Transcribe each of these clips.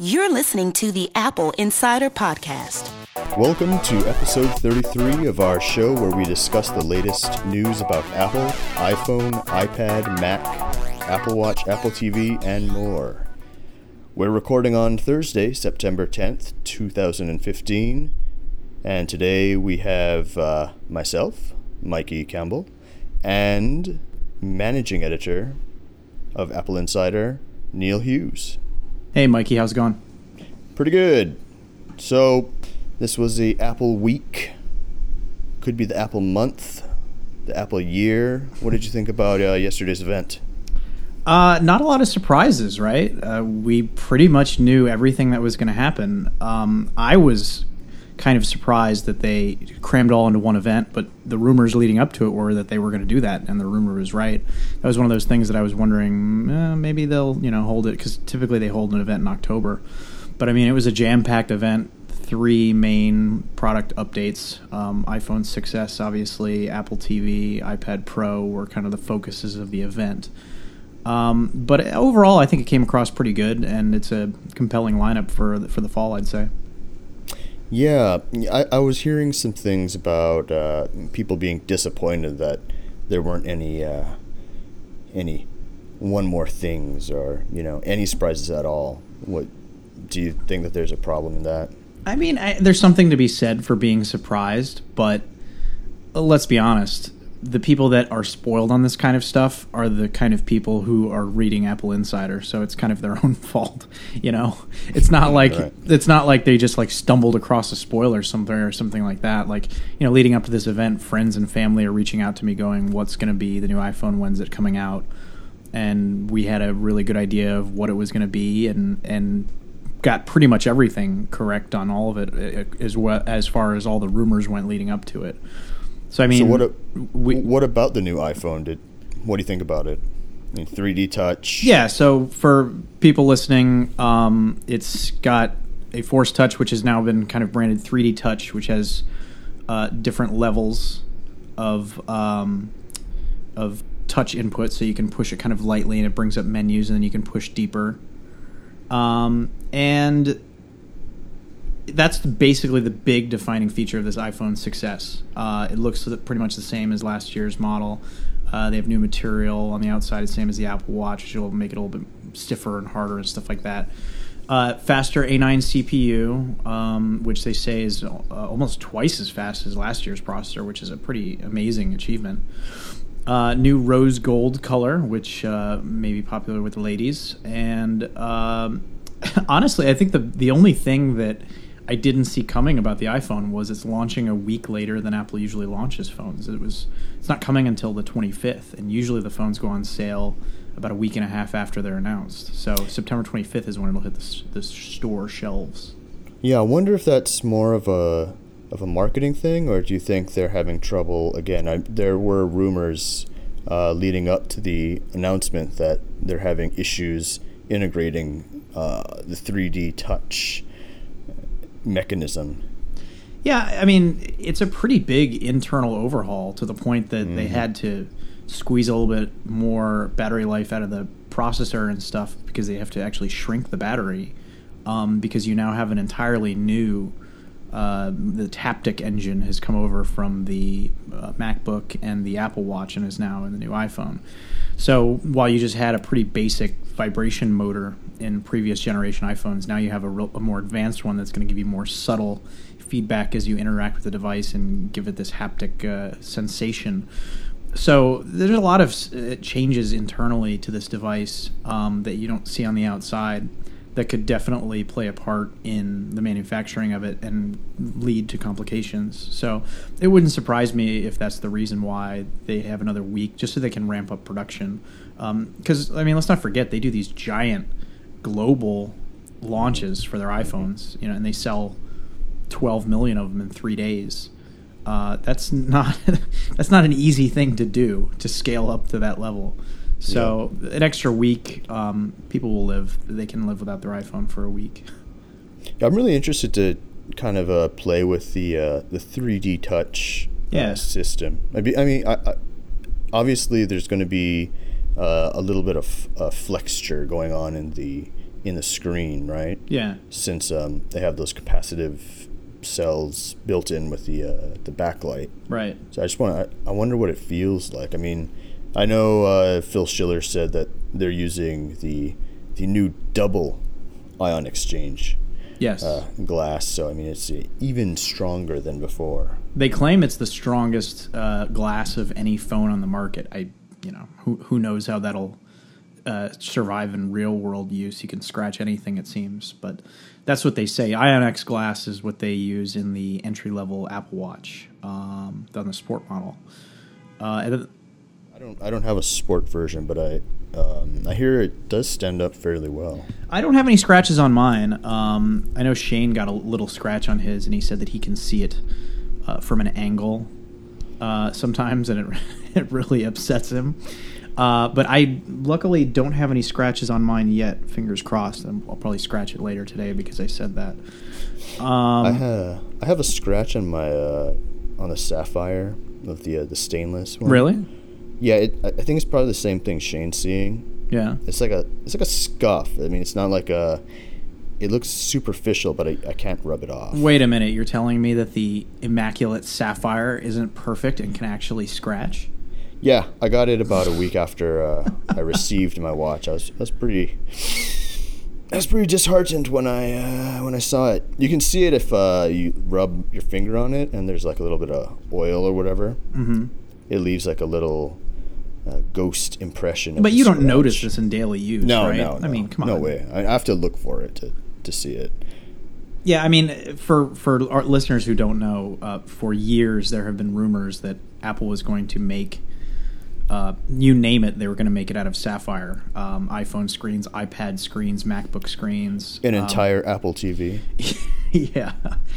You're listening to the Apple Insider Podcast. Welcome to episode 33 of our show where we discuss the latest news about Apple, iPhone, iPad, Mac, Apple Watch, Apple TV, and more. We're recording on Thursday, September 10th, 2015, and today we have myself, Mikey Campbell, and managing editor of Apple Insider, Neil Hughes. Hey, Mikey, how's it going? Pretty good. So, this was the Apple week. Could be the Apple month, the Apple year. What did you think about yesterday's event? Not a lot of surprises, right? We pretty much knew everything that was going to happen. I was kind of surprised that they crammed all into one event, but the rumors leading up to it were that they were going to do that, and the rumor was right. That was one of those things that I was wondering, maybe they'll hold it, because typically they hold an event in October. But I mean, it was a jam-packed event. 3 main product updates: iPhone 6s, obviously, Apple TV, iPad Pro were kind of the focuses of the event. But overall, I think it came across pretty good, and it's a compelling lineup for the fall, I'd say. Yeah, I was hearing some things about people being disappointed that there weren't any one more things or any surprises at all. What do you think that there's a problem in that? I mean, there's something to be said for being surprised, but let's be honest. The people that are spoiled on this kind of stuff are the kind of people who are reading Apple Insider, so it's kind of their own fault. It's not like Right. It's not like they just stumbled across a spoiler or something like that. Leading up to this event, friends and family are reaching out to me, going, "What's going to be the new iPhone? When's it coming out?" And we had a really good idea of what it was going to be, and got pretty much everything correct on all of it, as far as all the rumors went leading up to it. So I mean, what about the new iPhone? What do you think about it? I mean, 3D Touch. Yeah. So for people listening, it's got a Force Touch, which has now been kind of branded 3D Touch, which has different levels of touch input. So you can push it kind of lightly, and it brings up menus, and then you can push deeper. And that's basically the big defining feature of this iPhone 6s. It looks pretty much the same as last year's model. They have new material on the outside, the same as the Apple Watch, which will make it a little bit stiffer and harder and stuff like that. Faster A9 CPU, which they say is almost twice as fast as last year's processor, which is a pretty amazing achievement. New rose gold color, which may be popular with the ladies. And honestly, I think the only thing that I didn't see coming about the iPhone was it's launching a week later than Apple usually launches phones. It's not coming until the 25th, and usually the phones go on sale about a week and a half after they're announced. So September 25th is when it'll hit the store shelves. Yeah, I wonder if that's more of a marketing thing, or do you think they're having trouble again? There were rumors leading up to the announcement that they're having issues integrating the 3D Touch mechanism. Yeah, I mean, it's a pretty big internal overhaul to the point that they had to squeeze a little bit more battery life out of the processor and stuff, because they have to actually shrink the battery, because you now have an entirely new the Taptic engine has come over from the MacBook and the Apple Watch and is now in the new iPhone. So while you just had a pretty basic vibration motor in previous generation iPhones, now you have a more advanced one that's going to give you more subtle feedback as you interact with the device and give it this haptic sensation. So there's a lot of changes internally to this device that you don't see on the outside that could definitely play a part in the manufacturing of it and lead to complications. So it wouldn't surprise me if that's the reason why they have another week, just so they can ramp up production. Because, I mean, let's not forget, they do these giant global launches for their iPhones, and they sell 12 million of them in 3 days. That's not an easy thing to do, to scale up to that level. So an extra week, people they can live without their iPhone for a week. I'm really interested to kind of play with the 3D Touch system. Obviously there's going to be a little bit of flexure going on in the in the screen, right? Yeah. Since they have those capacitive cells built in with the backlight. Right. So I wonder what it feels like. I mean, I know Phil Schiller said that they're using the new double ion exchange Yes. glass. So I mean, it's even stronger than before. They claim it's the strongest glass of any phone on the market. Who knows how that'll survive in real world use. You can scratch anything, it seems, but that's what they say. ION-X glass is what they use in the entry level Apple Watch, on the sport model. I don't have a sport version, but I hear it does stand up fairly well. I don't have any scratches on mine. I know Shane got a little scratch on his, and he said that he can see it from an angle sometimes, and it really upsets him. But I luckily don't have any scratches on mine yet. Fingers crossed. I'll probably scratch it later today because I said that. I have a scratch on my on the Sapphire of the stainless one. Really? Yeah, I think it's probably the same thing Shane's seeing. Yeah. It's like a scuff. I mean, it's not like it looks superficial, but I can't rub it off. Wait a minute. You're telling me that the Immaculate Sapphire isn't perfect and can actually scratch? Yeah, I got it about a week after I received my watch. I was pretty disheartened when I saw it. You can see it if you rub your finger on it, and there's like a little bit of oil or whatever. Mm-hmm. It leaves like a little ghost impression. But you don't notice this in daily use, no, right? No. I mean, come on. No way. I have to look for it to see it. Yeah, I mean, for our listeners who don't know, for years there have been rumors that Apple was going to make, you name it, they were going to make it out of sapphire. iPhone screens, iPad screens, MacBook screens. An entire Apple TV. Yeah.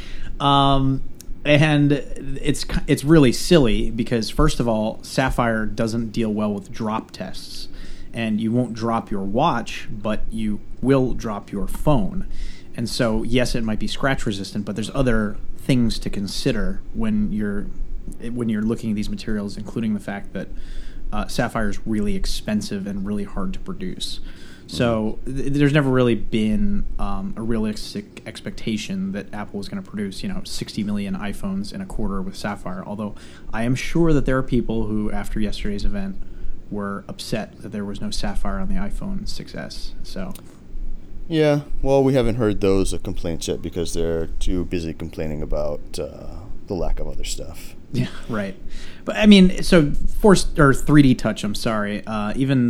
And it's really silly because, first of all, Sapphire doesn't deal well with drop tests. And you won't drop your watch, but you will drop your phone. And so, yes, it might be scratch resistant, but there's other things to consider when you're looking at these materials, including the fact that Sapphire is really expensive and really hard to produce. So there's never really been a realistic expectation that Apple was going to produce, 60 million iPhones in a quarter with Sapphire. Although I am sure that there are people who, after yesterday's event, were upset that there was no Sapphire on the iPhone 6s. So. Yeah, well, we haven't heard those complaints yet because they're too busy complaining about the lack of other stuff. Yeah, right. But I mean, so 3D Touch. I'm sorry. Even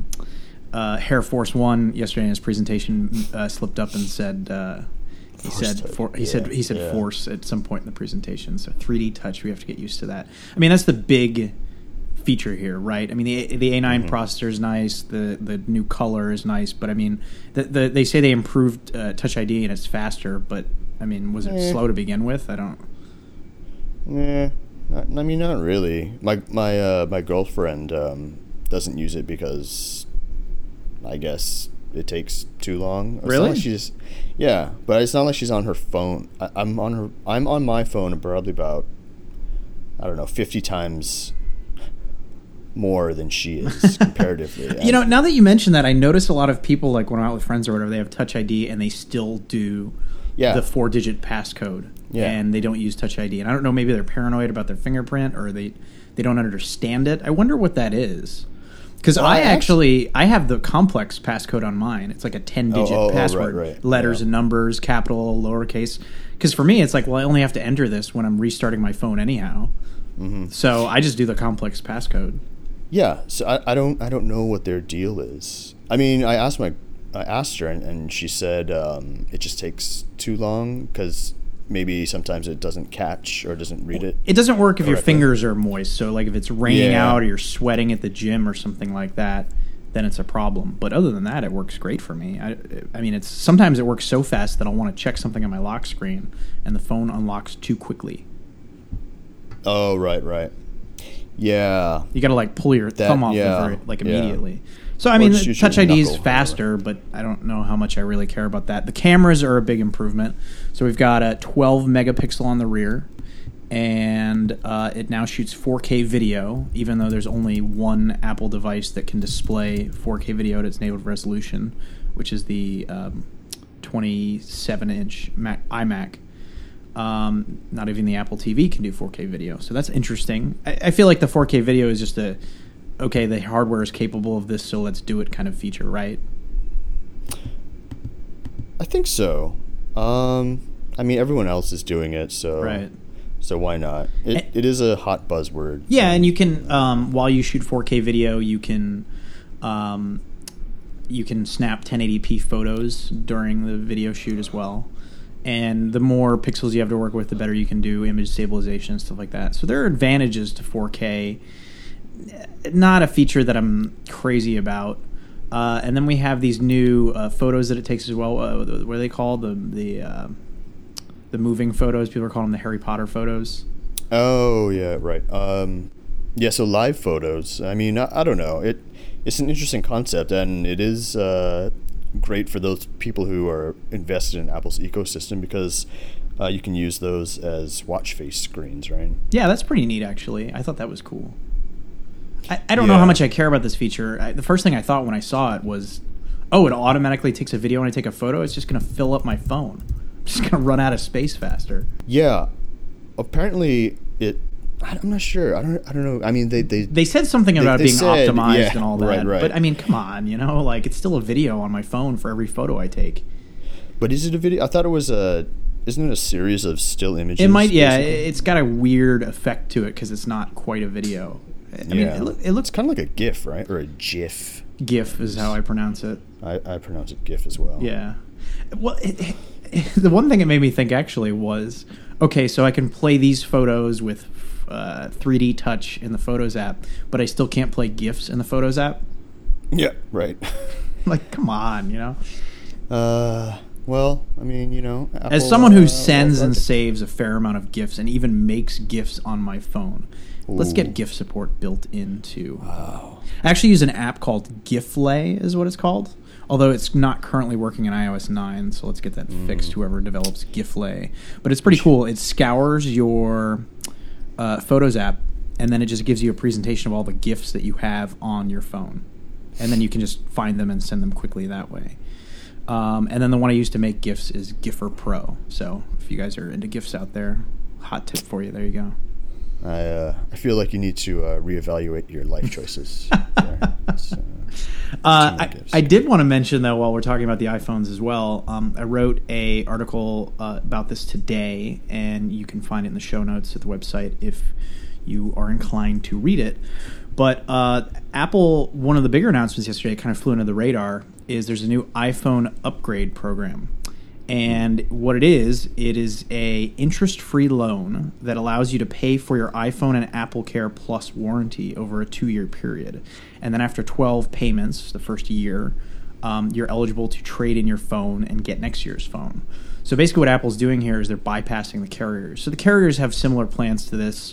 Air Force One yesterday in his presentation slipped up and said he said Force at some point in the presentation. So 3D Touch, we have to get used to that. I mean, that's the big feature here, right? I mean, the A9 processor is nice. The new color is nice, but I mean, they say they improved Touch ID and it's faster. But I mean, was it slow to begin with? I don't. Yeah, not really. My girlfriend doesn't use it because I guess it takes too long. Really? But it's not like she's on her phone. I'm on my phone probably about 50 times more than she is comparatively. Now that you mention that, I notice a lot of people, like when I'm out with friends or whatever, they have Touch ID and they still do the 4-digit passcode. Yeah. And they don't use Touch ID. And I don't know, maybe they're paranoid about their fingerprint or they don't understand it. I wonder what that is. Because I have the complex passcode on mine. It's like a 10-digit password. Right. Letters and numbers, capital, lowercase. Because for me, it's like, well, I only have to enter this when I'm restarting my phone anyhow. Mm-hmm. So I just do the complex passcode. Yeah, so I don't know what their deal is. I mean, I asked her, and she said it just takes too long because maybe sometimes it doesn't catch or doesn't read it. It doesn't work if your fingers are moist. So, like, if it's raining out or you're sweating at the gym or something like that, then it's a problem. But other than that, it works great for me. I mean, sometimes it works so fast that I'll want to check something on my lock screen, and the phone unlocks too quickly. Oh, right. Yeah. You got to, like, pull your thumb off immediately. Yeah. So, I mean, Touch ID is faster, but I don't know how much I really care about that. The cameras are a big improvement. So we've got a 12 megapixel on the rear, and it now shoots 4K video, even though there's only one Apple device that can display 4K video at its native resolution, which is the 27-inch iMac. Not even the Apple TV can do 4K video, so that's interesting. I feel like the 4K video is just the hardware is capable of this, so let's do it kind of feature, right? I think so. I mean, everyone else is doing it, so right. So why not? It is a hot buzzword. Yeah, and you can while you shoot 4K video, you can snap 1080p photos during the video shoot as well. And the more pixels you have to work with, the better you can do image stabilization and stuff like that. So there are advantages to 4K. Not a feature that I'm crazy about. And then we have these new photos that it takes as well. What are they called? The moving photos. People are calling them the Harry Potter photos. Oh, yeah, right. Yeah, so live photos. I mean, I don't know. It's an interesting concept, and it is great for those people who are invested in Apple's ecosystem because you can use those as watch face screens, right? Yeah, that's pretty neat, actually. I thought that was cool. I don't know how much I care about this feature. The first thing I thought when I saw it was, it automatically takes a video when I take a photo. It's just going to fill up my phone. I'm just going to run out of space faster. Yeah. Apparently, I'm not sure. I don't know. I mean, they said something about it being optimized and all that. Right. But I mean, come on, it's still a video on my phone for every photo I take. But is it a video? I thought it was isn't it a series of still images? It might, yeah. It's got a weird effect to it because it's not quite a video. I mean, it looks kind of like a GIF, right? Or a GIF. GIF is how I pronounce it. I pronounce it GIF as well. Yeah. Well, the one thing it made me think actually was, okay, so I can play these photos with 3D Touch in the Photos app, but I still can't play GIFs in the Photos app? Yeah, right. Like, come on, Well, I mean, Apple, as someone who sends and saves a fair amount of GIFs and even makes GIFs on my phone, let's get GIF support built into. Wow. I actually use an app called GIFlay, is what it's called. Although it's not currently working in iOS 9, so let's get that fixed, whoever develops GIFlay. But it's pretty cool. It scours your Photos app, and then it just gives you a presentation of all the GIFs that you have on your phone. And then you can just find them and send them quickly that way. And then the one I use to make GIFs is Giffer Pro. So if you guys are into GIFs out there, hot tip for you. There you go. I feel like you need to reevaluate your life choices. I did want to mention, though, while we're talking about the iPhones as well, I wrote an article about this today, and you can find it in the show notes at the website if you are inclined to read it. But Apple, one of the bigger announcements yesterday, kind of flew under the radar, is there's a new iPhone upgrade program. And what it is a interest-free loan that allows you to pay for your iPhone and Apple Care Plus warranty over a 2-year period. And then after 12 payments, the first year, you're eligible to trade in your phone and get next year's phone. So basically what Apple's doing here is they're bypassing the carriers. So the carriers have similar plans to this,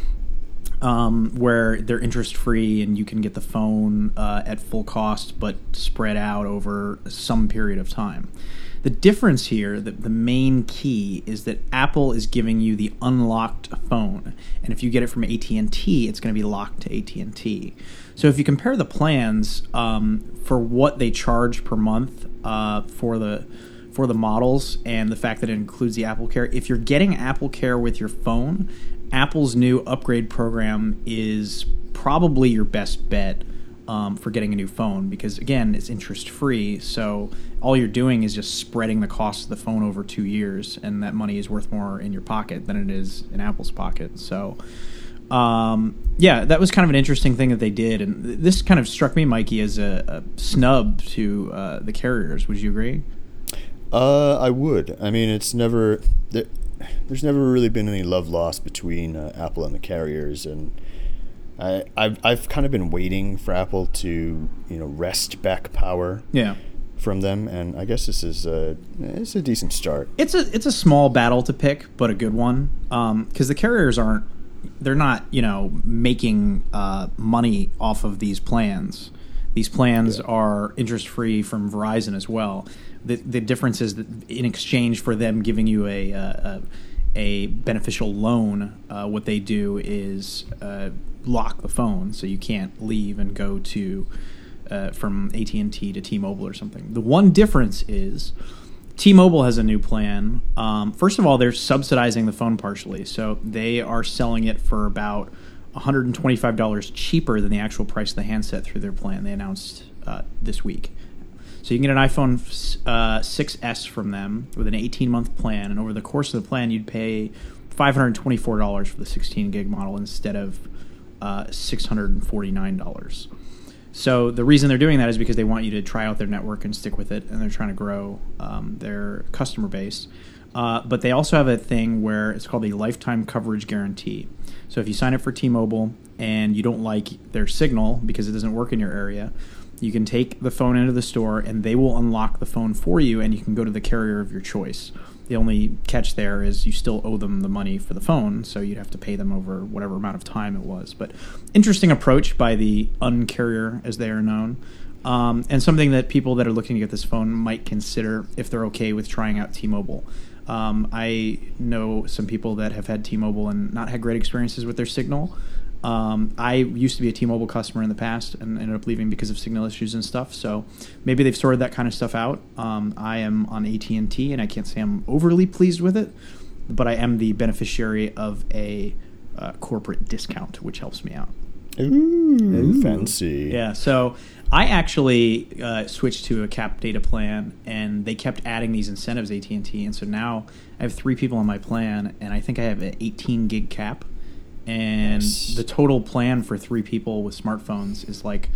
where they're interest-free and you can get the phone at full cost but spread out over some period of time. The difference here, the main key, is that Apple is giving you the unlocked phone. And if you get it from AT&T, it's going to be locked to AT&T. So if you compare the plans for what they charge per month for the models and the fact that it includes the Apple Care, if you're getting Apple Care with your phone, Apple's new upgrade program is probably your best bet for getting a new phone because, again, it's interest-free, so all you're doing is just spreading the cost of the phone over 2 years, and that money is worth more in your pocket than it is in Apple's pocket. So, that was kind of an interesting thing that they did, and this kind of struck me, Mikey, as a snub to the carriers. Would you agree? I would. I mean, there's never really been any love lost between Apple and the carriers, and I've kind of been waiting for Apple to wrest back power from them, and I guess this is it's a decent start. It's a small battle to pick, but a good one, because the carriers they're not making money off of these plans. These plans are interest free from Verizon as well. The difference is that in exchange for them giving you a beneficial loan, what they do is lock the phone so you can't leave and go to from AT&T to T-Mobile or something. The one difference is T-Mobile has a new plan. First of all, they're subsidizing the phone partially, so they are selling it for about $125 cheaper than the actual price of the handset through their plan they announced this week. So you can get an iPhone 6S from them with an 18-month plan, and over the course of the plan, you'd pay $524 for the 16-gig model instead of $649. So the reason they're doing that is because they want you to try out their network and stick with it, and they're trying to grow their customer base. But they also have a thing where it's called a lifetime coverage guarantee. So if you sign up for T-Mobile and you don't like their signal because it doesn't work in your area, you can take the phone into the store and they will unlock the phone for you, and you can go to the carrier of your choice. The only catch there is you still owe them the money for the phone, so you'd have to pay them over whatever amount of time it was. But interesting approach by the uncarrier, as they are known, and something that people that are looking to get this phone might consider if they're okay with trying out T-Mobile. I know some people that have had T-Mobile and not had great experiences with their signal. I used to be a T-Mobile customer in the past and ended up leaving because of signal issues and stuff. So maybe they've sorted that kind of stuff out. I am on AT&T, and I can't say I'm overly pleased with it, but I am the beneficiary of a corporate discount, which helps me out. Ooh, fancy. Yeah, so I actually switched to a cap data plan, and they kept adding these incentives, AT&T, and so now I have 3 people on my plan, and I think I have an 18 gig cap. And the total plan for 3 people with smartphones is like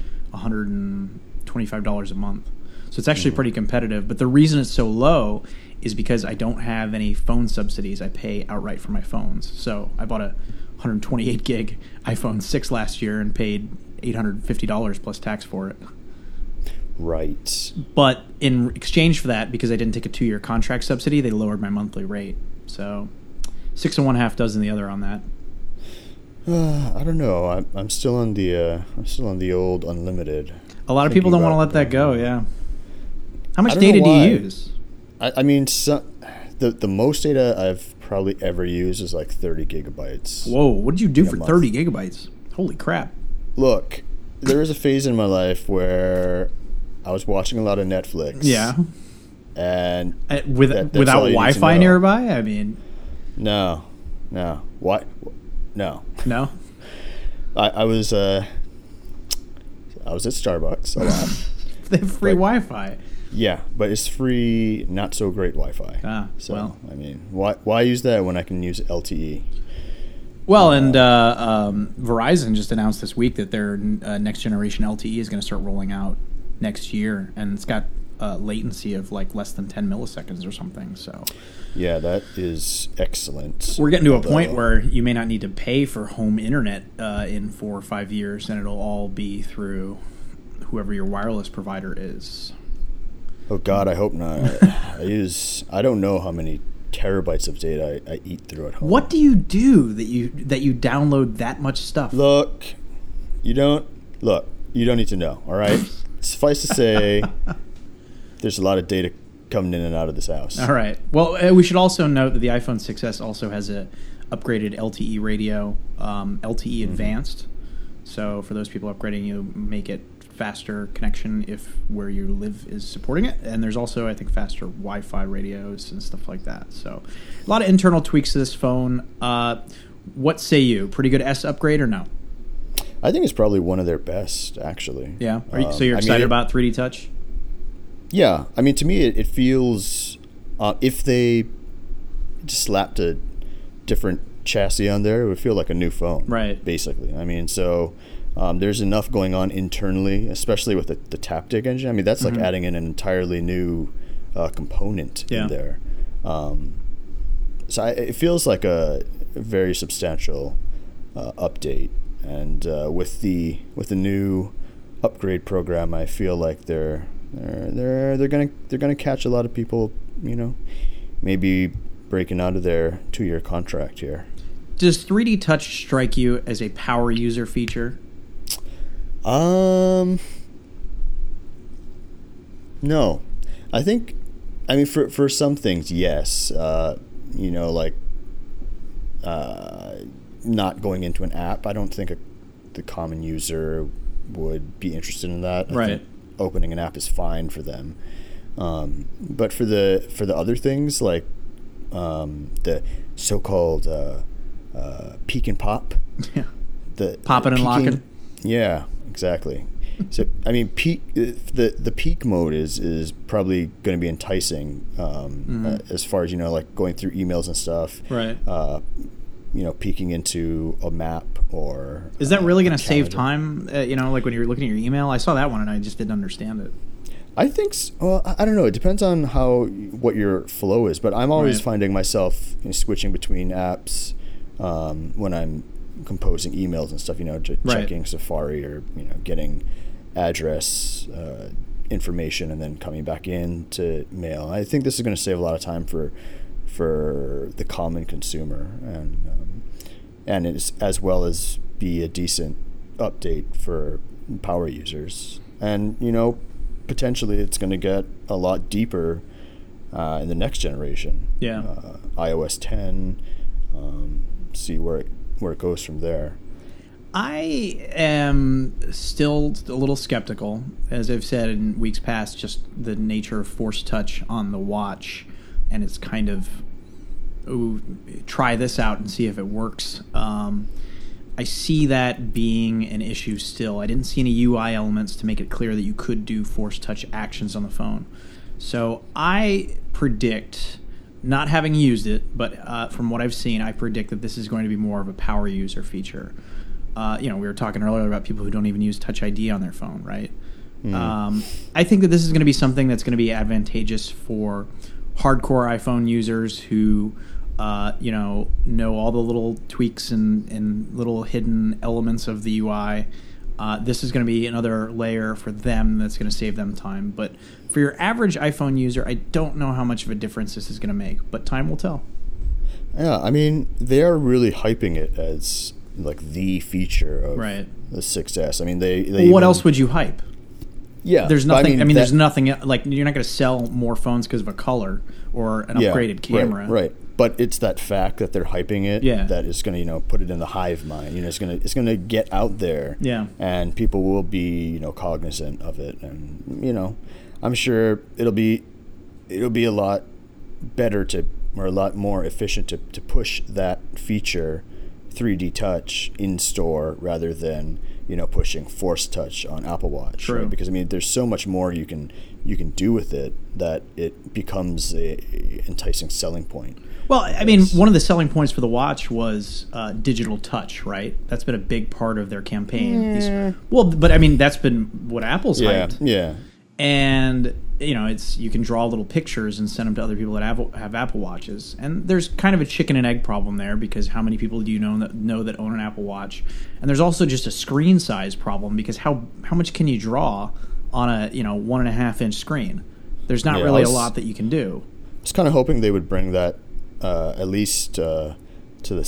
$125 a month. So it's actually pretty competitive. But the reason it's so low is because I don't have any phone subsidies. I pay outright for my phones. So I bought a 128 gig iPhone 6 last year and paid $850 plus tax for it. Right. But in exchange for that, because I didn't take a 2-year contract subsidy, they lowered my monthly rate. So 6 1/2 dozen the other on that. I don't know. I'm still on the old unlimited. A lot of people don't want to let that go. Yeah. How much data do you use? I mean, the most data I've probably ever used is like 30 gigabytes. Whoa! What did you do for 30 gigabytes? Holy crap! Look, there was a phase in my life where I was watching a lot of Netflix. Yeah. And without Wi-Fi nearby, I mean. No. What? No. I was at Starbucks a lot. They have free Wi-Fi. Yeah, but it's free, not so great Wi-Fi. So, well. I mean, why use that when I can use LTE? Well, and Verizon just announced this week that their next generation LTE is going to start rolling out next year, and it's got latency of like less than 10 milliseconds or something. So. Yeah, that is excellent. We're getting to a point where you may not need to pay for home internet in 4 or 5 years, and it'll all be through whoever your wireless provider is. Oh God, I hope not. I don't know how many terabytes of data I eat through at home. What do you do that you download that much stuff? Look, you don't need to know. All right, suffice to say, there's a lot of data coming in and out of this house. All right. Well, we should also note that the iPhone 6S also has a upgraded LTE radio, LTE Advanced. So for those people upgrading, you make it faster connection if where you live is supporting it. And there's also, I think, faster Wi-Fi radios and stuff like that. So a lot of internal tweaks to this phone. What say you? Pretty good S upgrade or no? I think it's probably one of their best, actually. Yeah. So you're excited about 3D Touch? Yeah, I mean, to me, it feels if they just slapped a different chassis on there, it would feel like a new phone, right? Basically, I mean, so there's enough going on internally, especially with the Taptic engine. I mean, that's like adding in an entirely new component in there. So it feels like a very substantial update, and with the new upgrade program, I feel like they're gonna catch a lot of people, maybe breaking out of their 2-year contract here. Does 3D Touch strike you as a power user feature? No. I mean, for some things, yes. Not going into an app. I don't think the common user would be interested in that. Right. opening an app is fine for them. But for the other things like the so-called peek and pop, the popping and locking, yeah, exactly. So I mean, the peek mode is probably going to be enticing as far as like going through emails and stuff, right? Peeking into a map or is that really going to save time? Like when you're looking at your email, I saw that one and I just didn't understand it. I think well, I don't know. It depends on what your flow is, but I'm always finding myself switching between apps when I'm composing emails and stuff. Checking Safari or getting address information and then coming back into mail. I think this is going to save a lot of time for the common consumer and it's, as well as be a decent update for power users. And potentially it's going to get a lot deeper in the next generation. Yeah. iOS 10. See where it goes from there. I am still a little skeptical, as I've said in weeks past, just the nature of Force Touch on the watch, and it's kind of, try this out and see if it works. I see that being an issue still. I didn't see any UI elements to make it clear that you could do Force Touch actions on the phone. So I predict, not having used it, but from what I've seen, I predict that this is going to be more of a power user feature. We were talking earlier about people who don't even use Touch ID on their phone, right? I think that this is going to be something that's going to be advantageous for hardcore iPhone users who, know all the little tweaks and little hidden elements of the UI. This is going to be another layer for them that's going to save them time. But for your average iPhone user, I don't know how much of a difference this is going to make, but time will tell. Yeah, I mean, they are really hyping it as like the feature of the 6S. I mean, they what else would you hype? Yeah, there's nothing. There's nothing like you're not going to sell more phones because of a color or an upgraded camera, right? But it's that fact that they're hyping it that is going to put it in the hive mind. It's going to get out there, and people will be cognizant of it, and I'm sure it'll be a lot better or a lot more efficient to push that feature 3D Touch in store rather than pushing Force Touch on Apple Watch. True. Right? Because there's so much more you can do with it that it becomes a enticing selling point. Well, one of the selling points for the watch was digital touch, right? That's been a big part of their campaign. That's been what Apple's hyped. Yeah. And it's you can draw little pictures and send them to other people that have Apple Watches. And there's kind of a chicken and egg problem there because how many people do you know that own an Apple Watch? And there's also just a screen size problem because how much can you draw on a 1.5-inch screen? There's not really a lot that you can do. I was kind of hoping they would bring that at least to the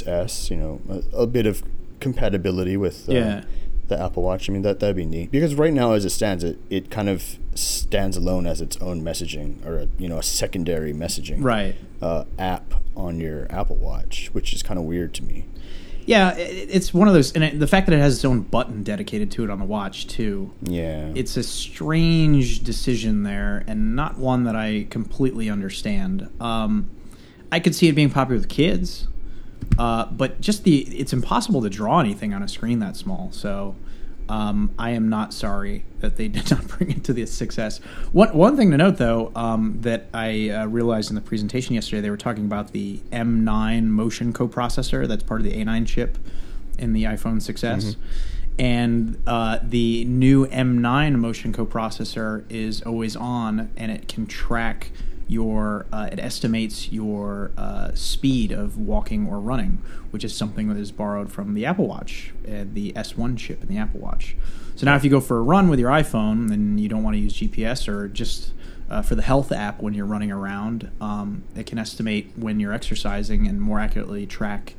6S. A bit of compatibility with the Apple Watch. That'd be neat because right now, as it stands, it kind of stands alone as its own messaging or a secondary messaging app on your Apple Watch, which is kind of weird to me. Yeah, it's one of those, and the fact that it has its own button dedicated to it on the watch too. Yeah, it's a strange decision there, and not one that I completely understand. I could see it being popular with kids. But just it's impossible to draw anything on a screen that small. So I am not sorry that they did not bring it to the 6S. One thing to note, though, that I realized in the presentation yesterday, they were talking about the M9 motion coprocessor that's part of the A9 chip in the iPhone 6S. Mm-hmm. And the new M9 motion coprocessor is always on, and it can track it estimates your speed of walking or running, which is something that is borrowed from the Apple Watch, the S1 chip in the Apple Watch. So now if you go for a run with your iPhone and you don't want to use GPS or just for the health app when you're running around, it can estimate when you're exercising and more accurately track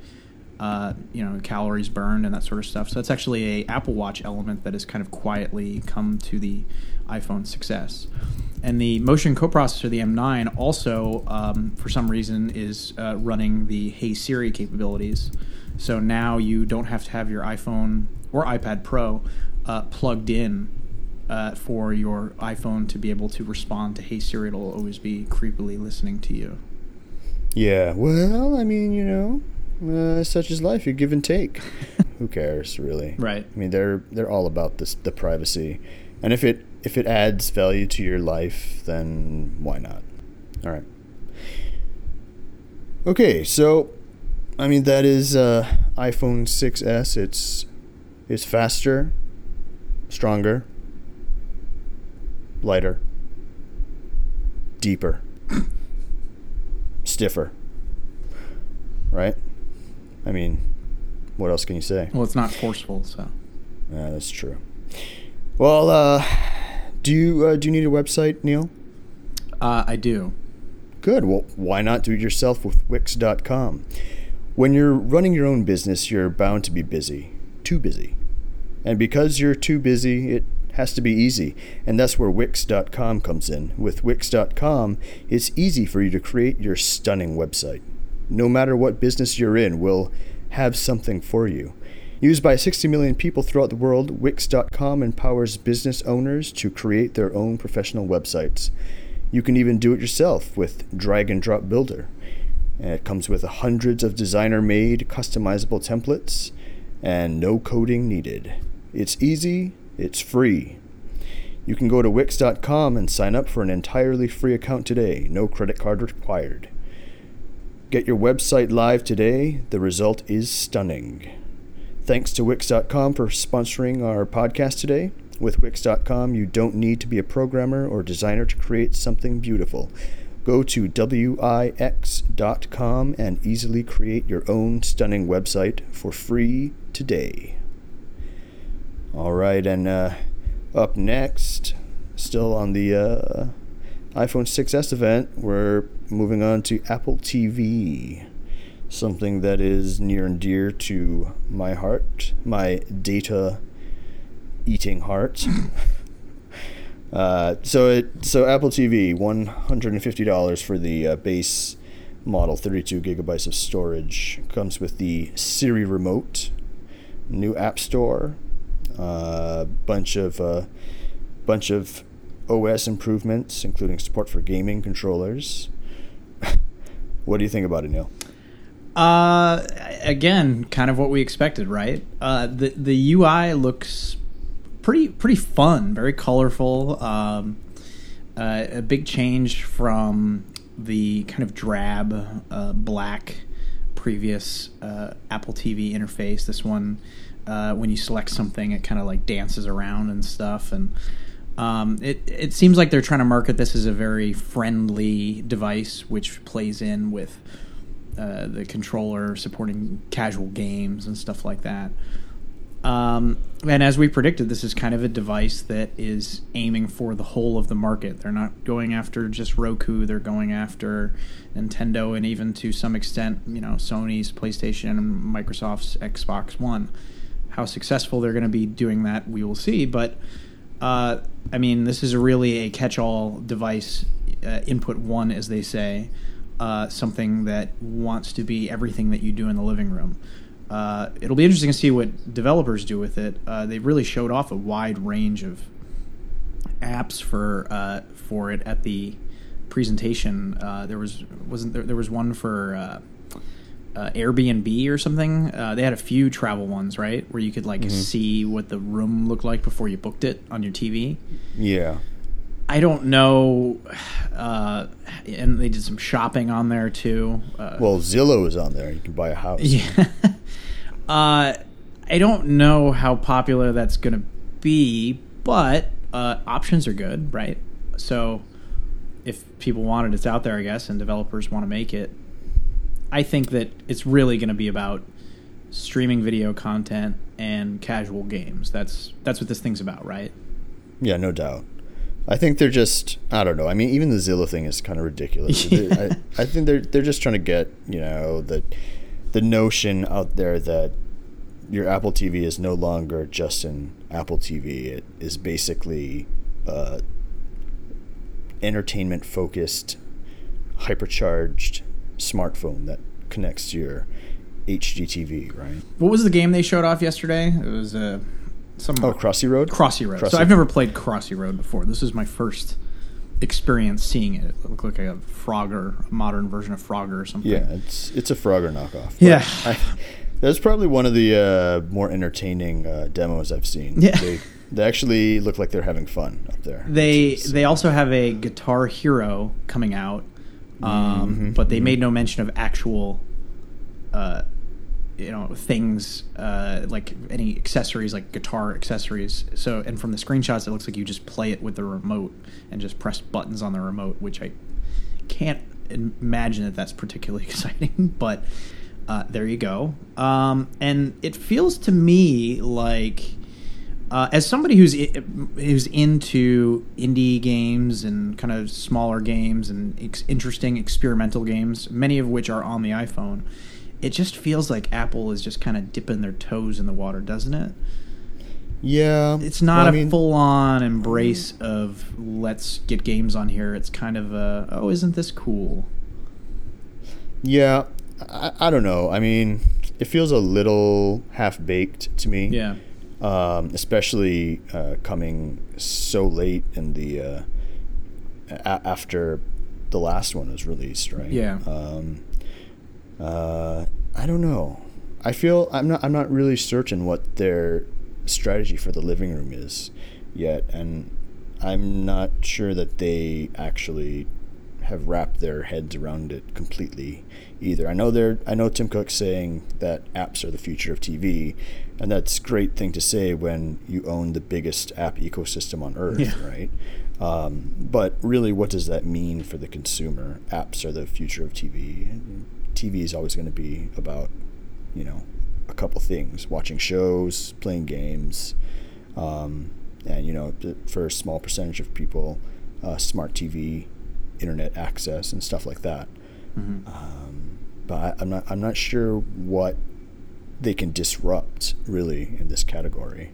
calories burned and that sort of stuff. So that's actually a Apple Watch element that has kind of quietly come to the iPhone 6S. And the motion coprocessor, the M9, also, for some reason, is running the Hey Siri capabilities. So now you don't have to have your iPhone or iPad Pro plugged in for your iPhone to be able to respond to "Hey Siri," it'll always be creepily listening to you. Yeah, well, I mean, such is life. You give and take. Who cares, really? Right. I mean, they're all about the privacy, and if it adds value to your life, then why not? All right. Okay, so I mean that is iPhone 6s. It's faster, stronger, lighter, deeper, stiffer. Right? I mean, what else can you say? Well, it's not forceful, so. Yeah, that's true. Well, do you need a website, Neil? I do. Good. Well, why not do it yourself with Wix.com? When you're running your own business, you're bound to be busy. Too busy. And because you're too busy, it has to be easy. And that's where Wix.com comes in. With Wix.com, it's easy for you to create your stunning website. No matter what business you're in, we'll have something for you. Used by 60 million people throughout the world, Wix.com empowers business owners to create their own professional websites. You can even do it yourself with Drag and Drop Builder. And it comes with hundreds of designer-made customizable templates and no coding needed. It's easy, it's free. You can go to Wix.com and sign up for an entirely free account today. No credit card required. Get your website live today. The result is stunning. Thanks to Wix.com for sponsoring our podcast today. With Wix.com, you don't need to be a programmer or designer to create something beautiful. Go to Wix.com and easily create your own stunning website for free today. All right, and up next, still on the iPhone 6s event, we're moving on to Apple TV. Something that is near and dear to my heart, my data-eating heart. So Apple TV, $150 for the base model, 32 gigabytes of storage. Comes with the Siri remote, new App Store, bunch of OS improvements, including support for gaming controllers. What do you think about it, Neil? Again, kind of what we expected, right? The UI looks pretty fun, very colorful. A big change from the kind of drab black previous Apple TV interface. This one, when you select something, it kind of like dances around and stuff, and it seems like they're trying to market this as a very friendly device, which plays in with the controller supporting casual games and stuff like that. And as we predicted, this is kind of a device that is aiming for the whole of the market. They're not going after just Roku. They're going after Nintendo and even to some extent, Sony's PlayStation and Microsoft's Xbox One. How successful they're going to be doing that, we will see. But, this is really a catch-all device, input one, as they say, something that wants to be everything that you do in the living room. It'll be interesting to see what developers do with it. They really showed off a wide range of apps for it at the presentation. There was one for Airbnb or something. They had a few travel ones, right, where you could see what the room looked like before you booked it on your TV. Yeah. I don't know, and they did some shopping on there too. Well, Zillow is on there. You can buy a house. Yeah. I don't know how popular that's going to be, but options are good, right? So if people want it, it's out there, I guess, and developers want to make it. I think that it's really going to be about streaming video content and casual games. That's what this thing's about, right? Yeah, no doubt. I think they're just, I don't know. I mean, even the Zillow thing is kind of ridiculous. Yeah. I think they're just trying to get, the notion out there that your Apple TV is no longer just an Apple TV. It is basically entertainment-focused, hypercharged smartphone that connects to your HD TV, right? What was the game they showed off yesterday? It was Crossy Road? Crossy Road. So I've never played Crossy Road before. This is my first experience seeing it. It looked like a Frogger, a modern version of Frogger or something. Yeah, it's a Frogger knockoff. Yeah. That's probably one of the more entertaining demos I've seen. Yeah. They actually look like they're having fun up there. They also have a Guitar Hero coming out, but they made no mention of actual things like any accessories, like guitar accessories. So, and from the screenshots, it looks like you just play it with the remote and just press buttons on the remote, which I can't imagine that that's particularly exciting, but there you go. And it feels to me like, as somebody who's into indie games and kind of smaller games and interesting experimental games, many of which are on the iPhone, it just feels like Apple is just kind of dipping their toes in the water, doesn't it? Yeah. It's not a full-on embrace of let's get games on here. It's kind of isn't this cool? Yeah. I don't know. I mean, it feels a little half-baked to me. Yeah. Especially coming so late in the after the last one was released, right? Yeah. I don't know. I feel I'm not really certain what their strategy for the living room is yet, and I'm not sure that they actually have wrapped their heads around it completely either. I know Tim Cook's saying that apps are the future of TV, and that's a great thing to say when you own the biggest app ecosystem on earth, right? But really, what does that mean for the consumer? Apps are the future of TV. TV is always going to be about, a couple things: watching shows, playing games, and for a small percentage of people, smart TV, internet access, and stuff like that. But I'm not sure what they can disrupt really in this category.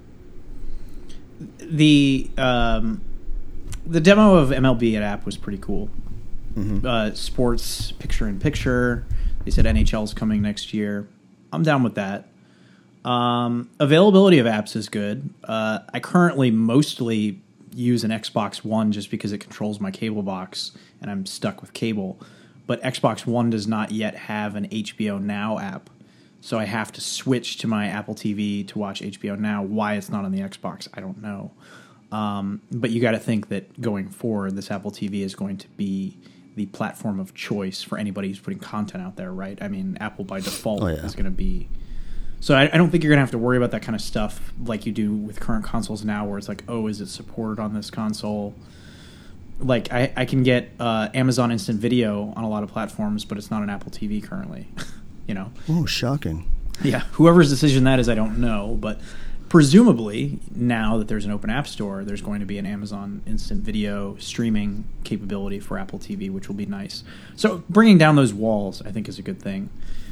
The demo of MLB at App was pretty cool. Sports picture-in-picture. They said NHL's coming next year. I'm down with that. Availability of apps is good. I currently mostly use an Xbox One just because it controls my cable box, and I'm stuck with cable. But Xbox One does not yet have an HBO Now app, so I have to switch to my Apple TV to watch HBO Now. Why it's not on the Xbox, I don't know. But you got to think that going forward, this Apple TV is going to be the platform of choice for anybody who's putting content out there, right? I mean, Apple by default is going to be... So I don't think you're going to have to worry about that kind of stuff like you do with current consoles now, where it's like, oh, is it supported on this console? Like, I can get Amazon Instant Video on a lot of platforms, but it's not an Apple TV currently, Oh, shocking. Yeah, whoever's decision that is, I don't know, but presumably, now that there's an open app store, there's going to be an Amazon Instant Video streaming capability for Apple TV, which will be nice. So bringing down those walls, I think, is a good thing.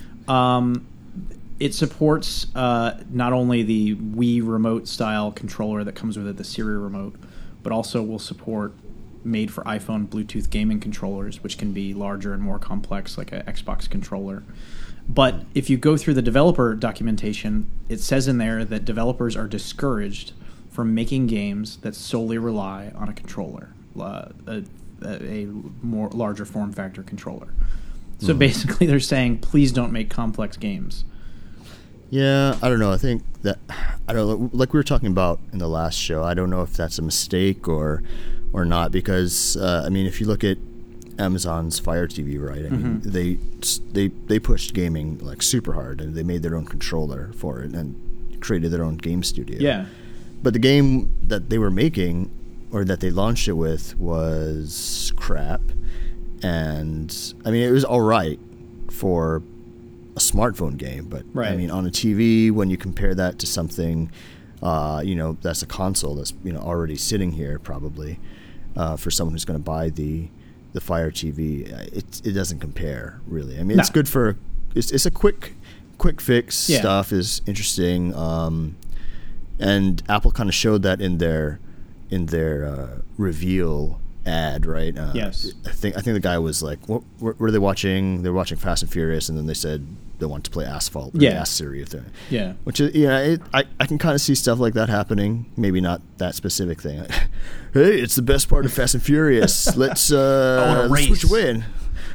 It supports not only the Wii remote-style controller that comes with it, the Siri remote, but also will support made-for iPhone Bluetooth gaming controllers, which can be larger and more complex, like an Xbox controller. But if you go through the developer documentation, it says in there that developers are discouraged from making games that solely rely on a controller, a more larger form factor controller. So basically they're saying, please don't make complex games. Yeah, I don't know. I think that, like we were talking about in the last show, I don't know if that's a mistake or not, because, if you look at Amazon's Fire TV, right? I mean, they pushed gaming like super hard, and they made their own controller for it and created their own game studio. Yeah. But the game that they were making, or that they launched it with, was crap. And it was all right for a smartphone game, but right. On a TV, when you compare that to something, that's a console that's already sitting here probably for someone who's going to buy the Fire TV, it doesn't compare really. It's good for it's a quick fix stuff is interesting, and Apple kind of showed that in their reveal ad, right? Yes. I think the guy was like, what were they watching? They were watching Fast and Furious, and then they said they wanted to play Asphalt, or the Gas series thing. Yeah. Which is, I can kind of see stuff like that happening. Maybe not that specific thing. Hey, it's the best part of Fast and Furious. Let's switch away.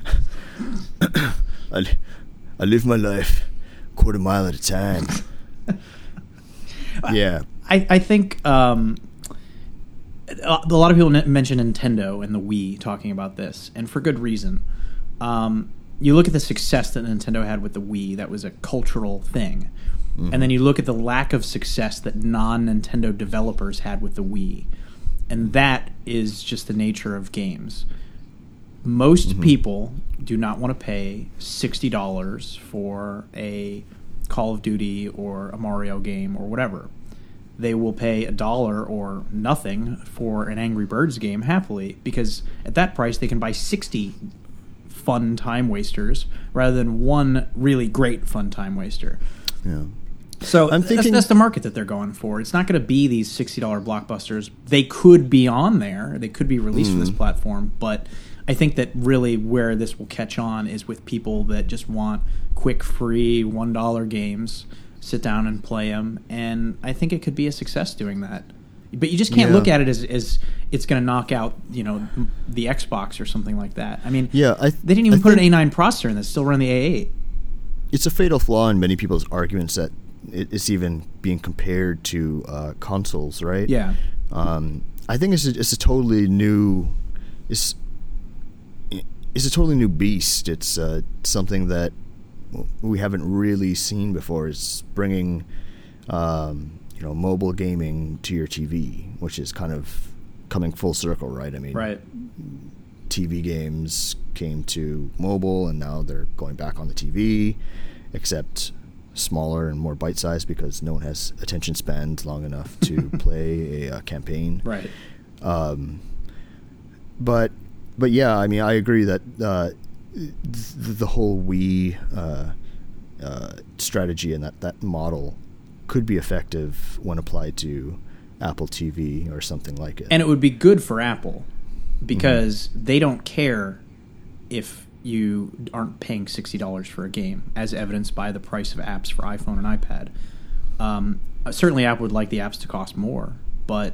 I live my life quarter mile at a time. Yeah. I think a lot of people mention Nintendo and the Wii talking about this, and for good reason. You look at the success that Nintendo had with the Wii, that was a cultural thing. Mm-hmm. And then you look at the lack of success that non-Nintendo developers had with the Wii. And that is just the nature of games. Most people do not want to pay $60 for a Call of Duty or a Mario game or whatever. They will pay $1 or nothing for an Angry Birds game happily, because at that price they can buy 60 fun time wasters rather than one really great fun time waster. Yeah. So that's the market that they're going for. It's not going to be these $60 blockbusters. They could be on there. They could be released for this platform, but I think that really where this will catch on is with people that just want quick, free, $1 games, sit down and play them, and I think it could be a success doing that. But you just can't look at it as it's going to knock out, the Xbox or something like that. I mean, they didn't even put an A9 processor in this; still run the A8. It's a fatal flaw in many people's arguments that it's even being compared to consoles, right? Yeah. I think it's a totally new. It's a totally new beast. It's something that we haven't really seen before. It's bringing mobile gaming to your TV, which is kind of coming full circle, right? I mean, right. TV games came to mobile, and now they're going back on the TV, except smaller and more bite-sized because no one has attention spans long enough to play a campaign. Right. But yeah, I mean, I agree that the whole Wii strategy and that model could be effective when applied to Apple TV or something like it. And it would be good for Apple because they don't care if you aren't paying $60 for a game, as evidenced by the price of apps for iPhone and iPad. Certainly Apple would like the apps to cost more, but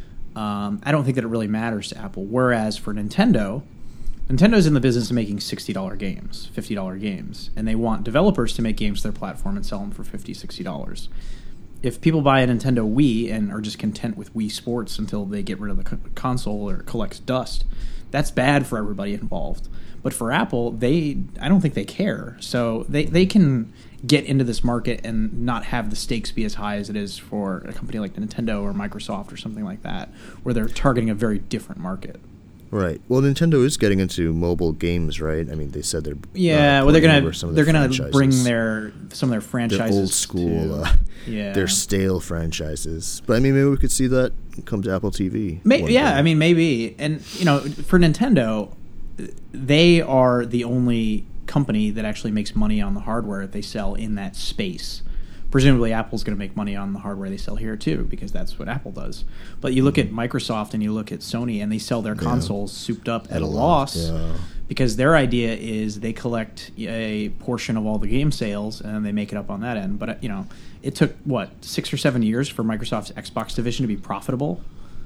I don't think that it really matters to Apple. Whereas for Nintendo's in the business of making $60 games, $50 games, and they want developers to make games to their platform and sell them for $50, $60. If people buy a Nintendo Wii and are just content with Wii Sports until they get rid of the console or it collects dust, that's bad for everybody involved. But for Apple, I don't think they care. So they can get into this market and not have the stakes be as high as it is for a company like Nintendo or Microsoft or something like that, where they're targeting a very different market. Right. Well, Nintendo is getting into mobile games, right? I mean, they said they're they're gonna bring some of their franchises, their old school, their stale franchises. But I mean, maybe we could see that come to Apple TV. I mean, maybe. And for Nintendo, they are the only company that actually makes money on the hardware that they sell in that space. Presumably, Apple's going to make money on the hardware they sell here, too, because that's what Apple does. But you look at Microsoft and you look at Sony, and they sell their consoles souped up at a loss because their idea is they collect a portion of all the game sales, and then they make it up on that end. But, it took, 6 or 7 years for Microsoft's Xbox division to be profitable?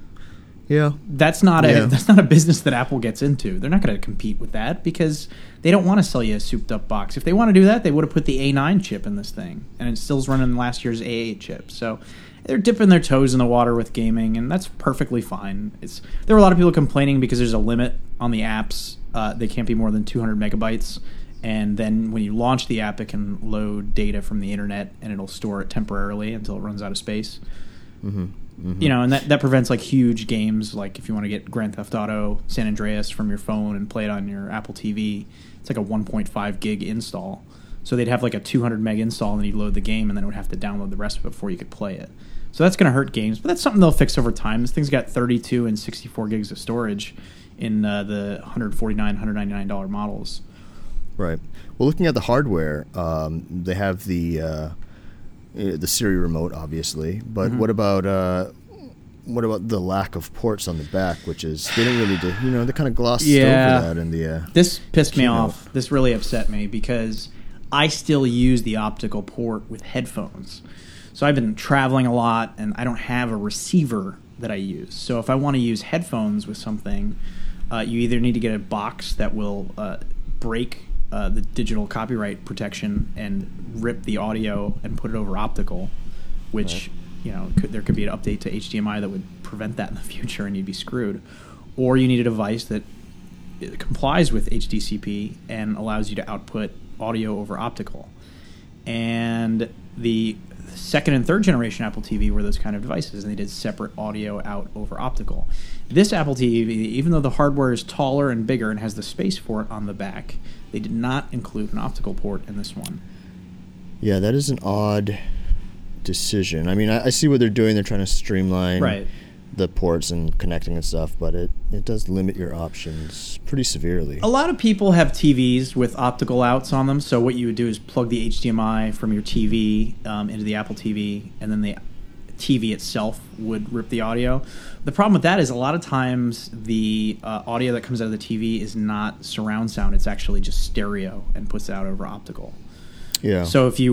Yeah. That's not a business that Apple gets into. They're not going to compete with that because they don't want to sell you a souped up box. If they want to do that, they would have put the A9 chip in this thing, and it still's running last year's A8 chip. So they're dipping their toes in the water with gaming, and that's perfectly fine. There were a lot of people complaining because there's a limit on the apps. They can't be more than 200 megabytes. And then when you launch the app, it can load data from the internet, and it'll store it temporarily until it runs out of space. Mm-hmm. Mm-hmm. And that prevents like huge games, like if you want to get Grand Theft Auto San Andreas from your phone and play it on your Apple TV, it's like a 1.5 gig install. So they'd have like a 200 meg install, and then you'd load the game, and then it would have to download the rest of it before you could play it. So that's going to hurt games, but that's something they'll fix over time. This thing's got 32 and 64 gigs of storage in the $149, $199 models. Right. Well, looking at the hardware, they have the Siri remote, obviously, but what about what about the lack of ports on the back, which is they didn't really do, they kind of glossed over that in the this pissed me keynote. off. This really upset me because I still use the optical port with headphones. So I've been traveling a lot and I don't have a receiver that I use. So if I want to use headphones with something, you either need to get a box that will break the digital copyright protection and rip the audio and put it over optical, which there could be an update to HDMI that would prevent that in the future, and you'd be screwed. Or you need a device that complies with HDCP and allows you to output audio over optical. And the second and third generation Apple TV were those kind of devices, and they did separate audio out over optical. This Apple TV, even though the hardware is taller and bigger and has the space for it on the back, they did not include an optical port in this one. Yeah, that is an odd decision. I mean, I see what they're doing. They're trying to streamline the ports and connecting and stuff, but it does limit your options pretty severely. A lot of people have TVs with optical outs on them, so what you would do is plug the HDMI from your TV into the Apple TV, and then the TV itself would rip the audio. The problem with that is a lot of times the audio that comes out of the TV is not surround sound. It's actually just stereo and puts it out over optical. Yeah. So if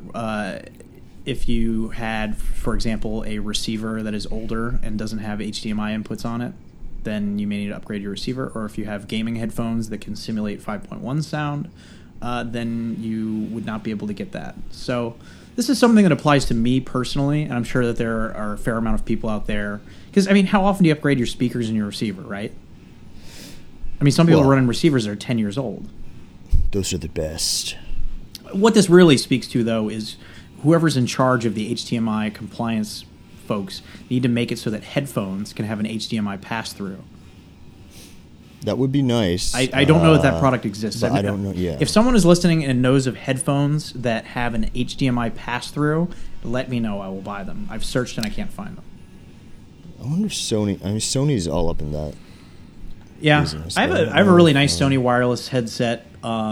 you had, for example, a receiver that is older and doesn't have HDMI inputs on it, then you may need to upgrade your receiver. Or if you have gaming headphones that can simulate 5.1 sound, then you would not be able to get that. So this is something that applies to me personally, and I'm sure that there are a fair amount of people out there. Because, I mean, how often do you upgrade your speakers and your receiver, right? I mean, some people are running receivers that are 10 years old. Those are the best. What this really speaks to, though, is whoever's in charge of the HDMI compliance folks need to make it so that headphones can have an HDMI pass-through. That would be nice. I don't know if that product exists. I don't know. Yeah. If someone is listening and knows of headphones that have an HDMI pass-through, let me know. I will buy them. I've searched and I can't find them. I wonder if Sony. I mean, Sony's all up in that. Yeah, business, I have a really nice Sony wireless headset,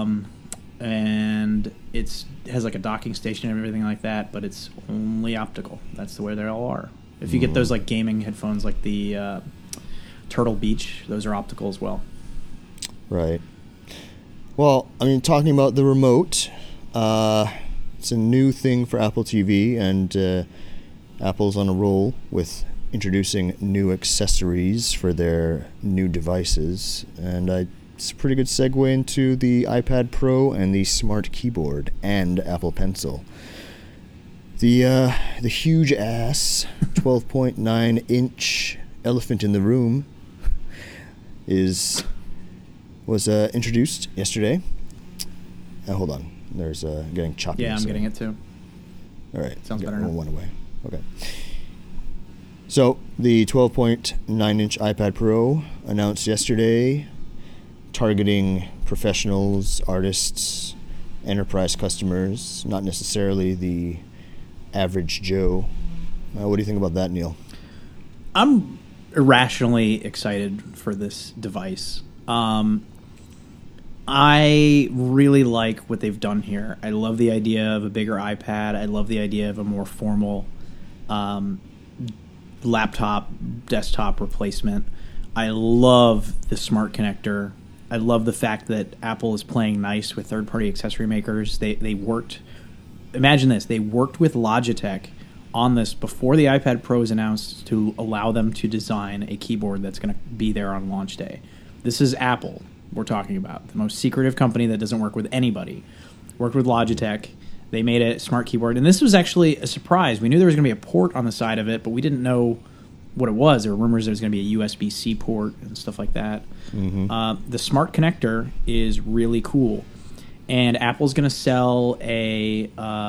and it has like a docking station and everything like that, but it's only optical. That's the way they all are. If you get those like gaming headphones, like the Turtle Beach, those are optical as well. Right. Well, I mean, talking about the remote, it's a new thing for Apple TV, and Apple's on a roll with introducing new accessories for their new devices, and it's a pretty good segue into the iPad Pro and the Smart Keyboard and Apple Pencil. The huge ass 12.9-inch elephant in the room was introduced yesterday. Hold on, there's getting choppy. Yeah, I'm getting it too. All right, sounds better now. One away. Okay. So the 12.9-inch iPad Pro announced yesterday, targeting professionals, artists, enterprise customers, not necessarily the average Joe. What do you think about that, Neil? I'm irrationally excited for this device. I really like what they've done here. I love the idea of a bigger iPad. I love the idea of a more formal laptop, desktop replacement. I love the smart connector. I love the fact that Apple is playing nice with third-party accessory makers. They worked, imagine this, they worked with Logitech on this before the iPad Pro is announced to allow them to design a keyboard that's going to be there on launch day. This is Apple we're talking about, the most secretive company that doesn't work with anybody. Worked with Logitech. They made a smart keyboard, and this was actually a surprise. We knew there was going to be a port on the side of it, but we didn't know what it was. There were rumors there was going to be a USB-C port and stuff like that. Mm-hmm. The smart connector is really cool, and Apple's going to sell a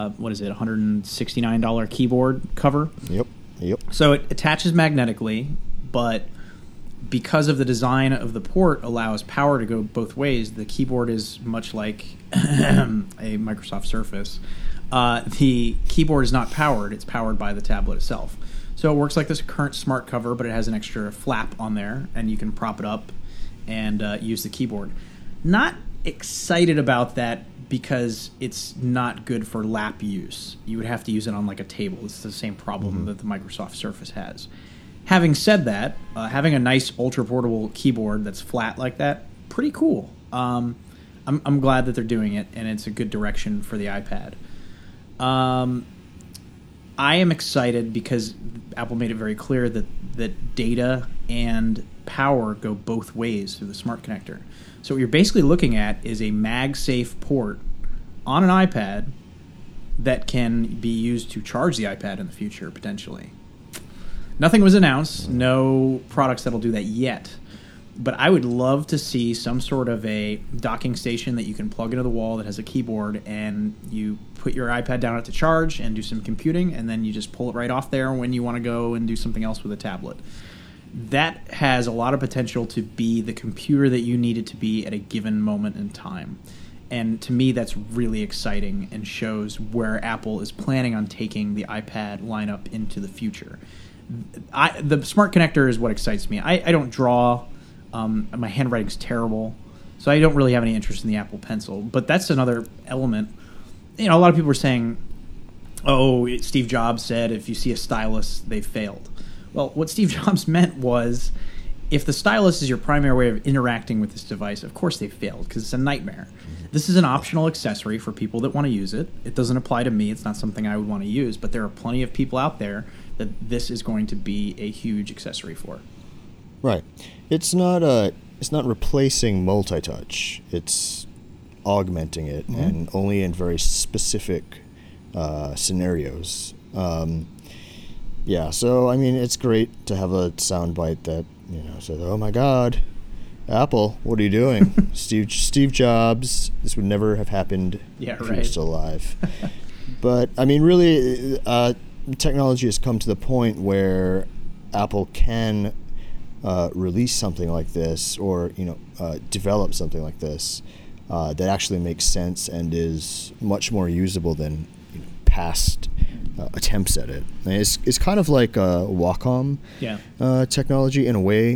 $169 keyboard cover. Yep. So it attaches magnetically, but because of the design of the port allows power to go both ways, the keyboard is much like a Microsoft Surface. The keyboard is not powered. It's powered by the tablet itself. So it works like this current smart cover, but it has an extra flap on there, and you can prop it up and use the keyboard. Not excited about that because it's not good for lap use. You would have to use it on like a table. It's the same problem that the Microsoft Surface has. Having said that, having a nice ultra portable keyboard that's flat like that, pretty cool. I'm glad that they're doing it, and it's a good direction for the iPad. I am excited because Apple made it very clear that data and power go both ways through the Smart Connector. So what you're basically looking at is a MagSafe port on an iPad that can be used to charge the iPad in the future, potentially. Nothing was announced, no products that'll do that yet. But I would love to see some sort of a docking station that you can plug into the wall that has a keyboard, and you put your iPad down at to charge and do some computing, and then you just pull it right off there when you want to go and do something else with a tablet. That has a lot of potential to be the computer that you need it to be at a given moment in time. And to me, that's really exciting and shows where Apple is planning on taking the iPad lineup into the future. The Smart Connector is what excites me. I don't draw. My handwriting's terrible, so I don't really have any interest in the Apple Pencil. But that's another element. A lot of people are saying, oh, Steve Jobs said if you see a stylus, they failed. Well, what Steve Jobs meant was if the stylus is your primary way of interacting with this device, of course they failed because it's a nightmare. This is an optional accessory for people that want to use it. It doesn't apply to me. It's not something I would want to use, but there are plenty of people out there that this is going to be a huge accessory for. Right. It's not replacing multi-touch. It's augmenting it, and only in very specific scenarios. Yeah, so I mean, it's great to have a soundbite that says, "Oh my God, Apple, what are you doing?" Steve Jobs. This would never have happened if he was still alive. But I mean, really, technology has come to the point where Apple can release something like this, or develop something like this that actually makes sense and is much more usable than past attempts at it. And it's kind of like Wacom technology in a way.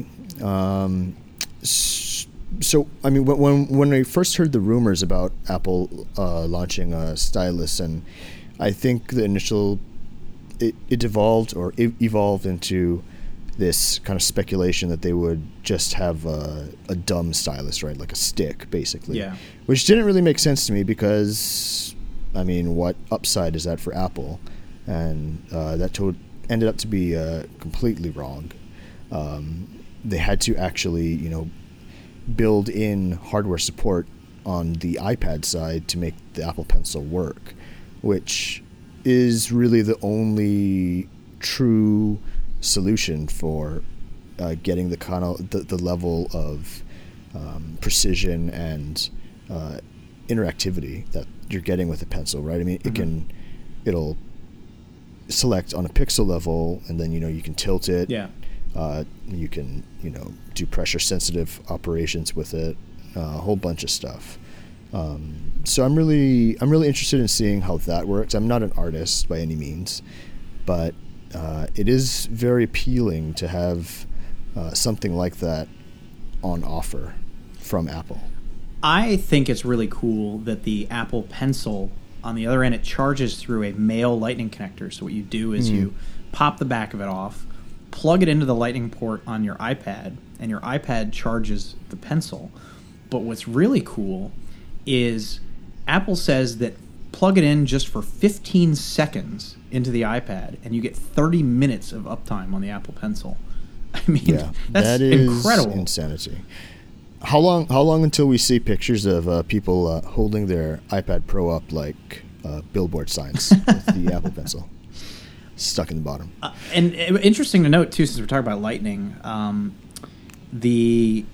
So I mean, when I first heard the rumors about Apple launching a stylus, and I think the initial it evolved into this kind of speculation that they would just have a dumb stylus, right? Like a stick, basically. Yeah. Which didn't really make sense to me because, I mean, what upside is that for Apple? And that ended up to be completely wrong. They had to actually, build in hardware support on the iPad side to make the Apple Pencil work, which is really the only true solution for getting the kind of the level of precision and interactivity that you're getting with a pencil, right? I mean, it'll select on a pixel level, and then you can tilt it. Yeah. You can do pressure sensitive operations with it, a whole bunch of stuff. So I'm really interested in seeing how that works. I'm not an artist by any means, but it is very appealing to have something like that on offer from Apple. I think it's really cool that the Apple Pencil, on the other end, it charges through a male Lightning connector. So what you do is you pop the back of it off, plug it into the Lightning port on your iPad, and your iPad charges the pencil. But what's really cool is Apple says that plug it in just for 15 seconds into the iPad, and you get 30 minutes of uptime on the Apple Pencil. I mean, that's incredible. Insanity. How long until we see pictures of people holding their iPad Pro up like billboard signs with the Apple Pencil stuck in the bottom? And interesting to note too, since we're talking about Lightning, the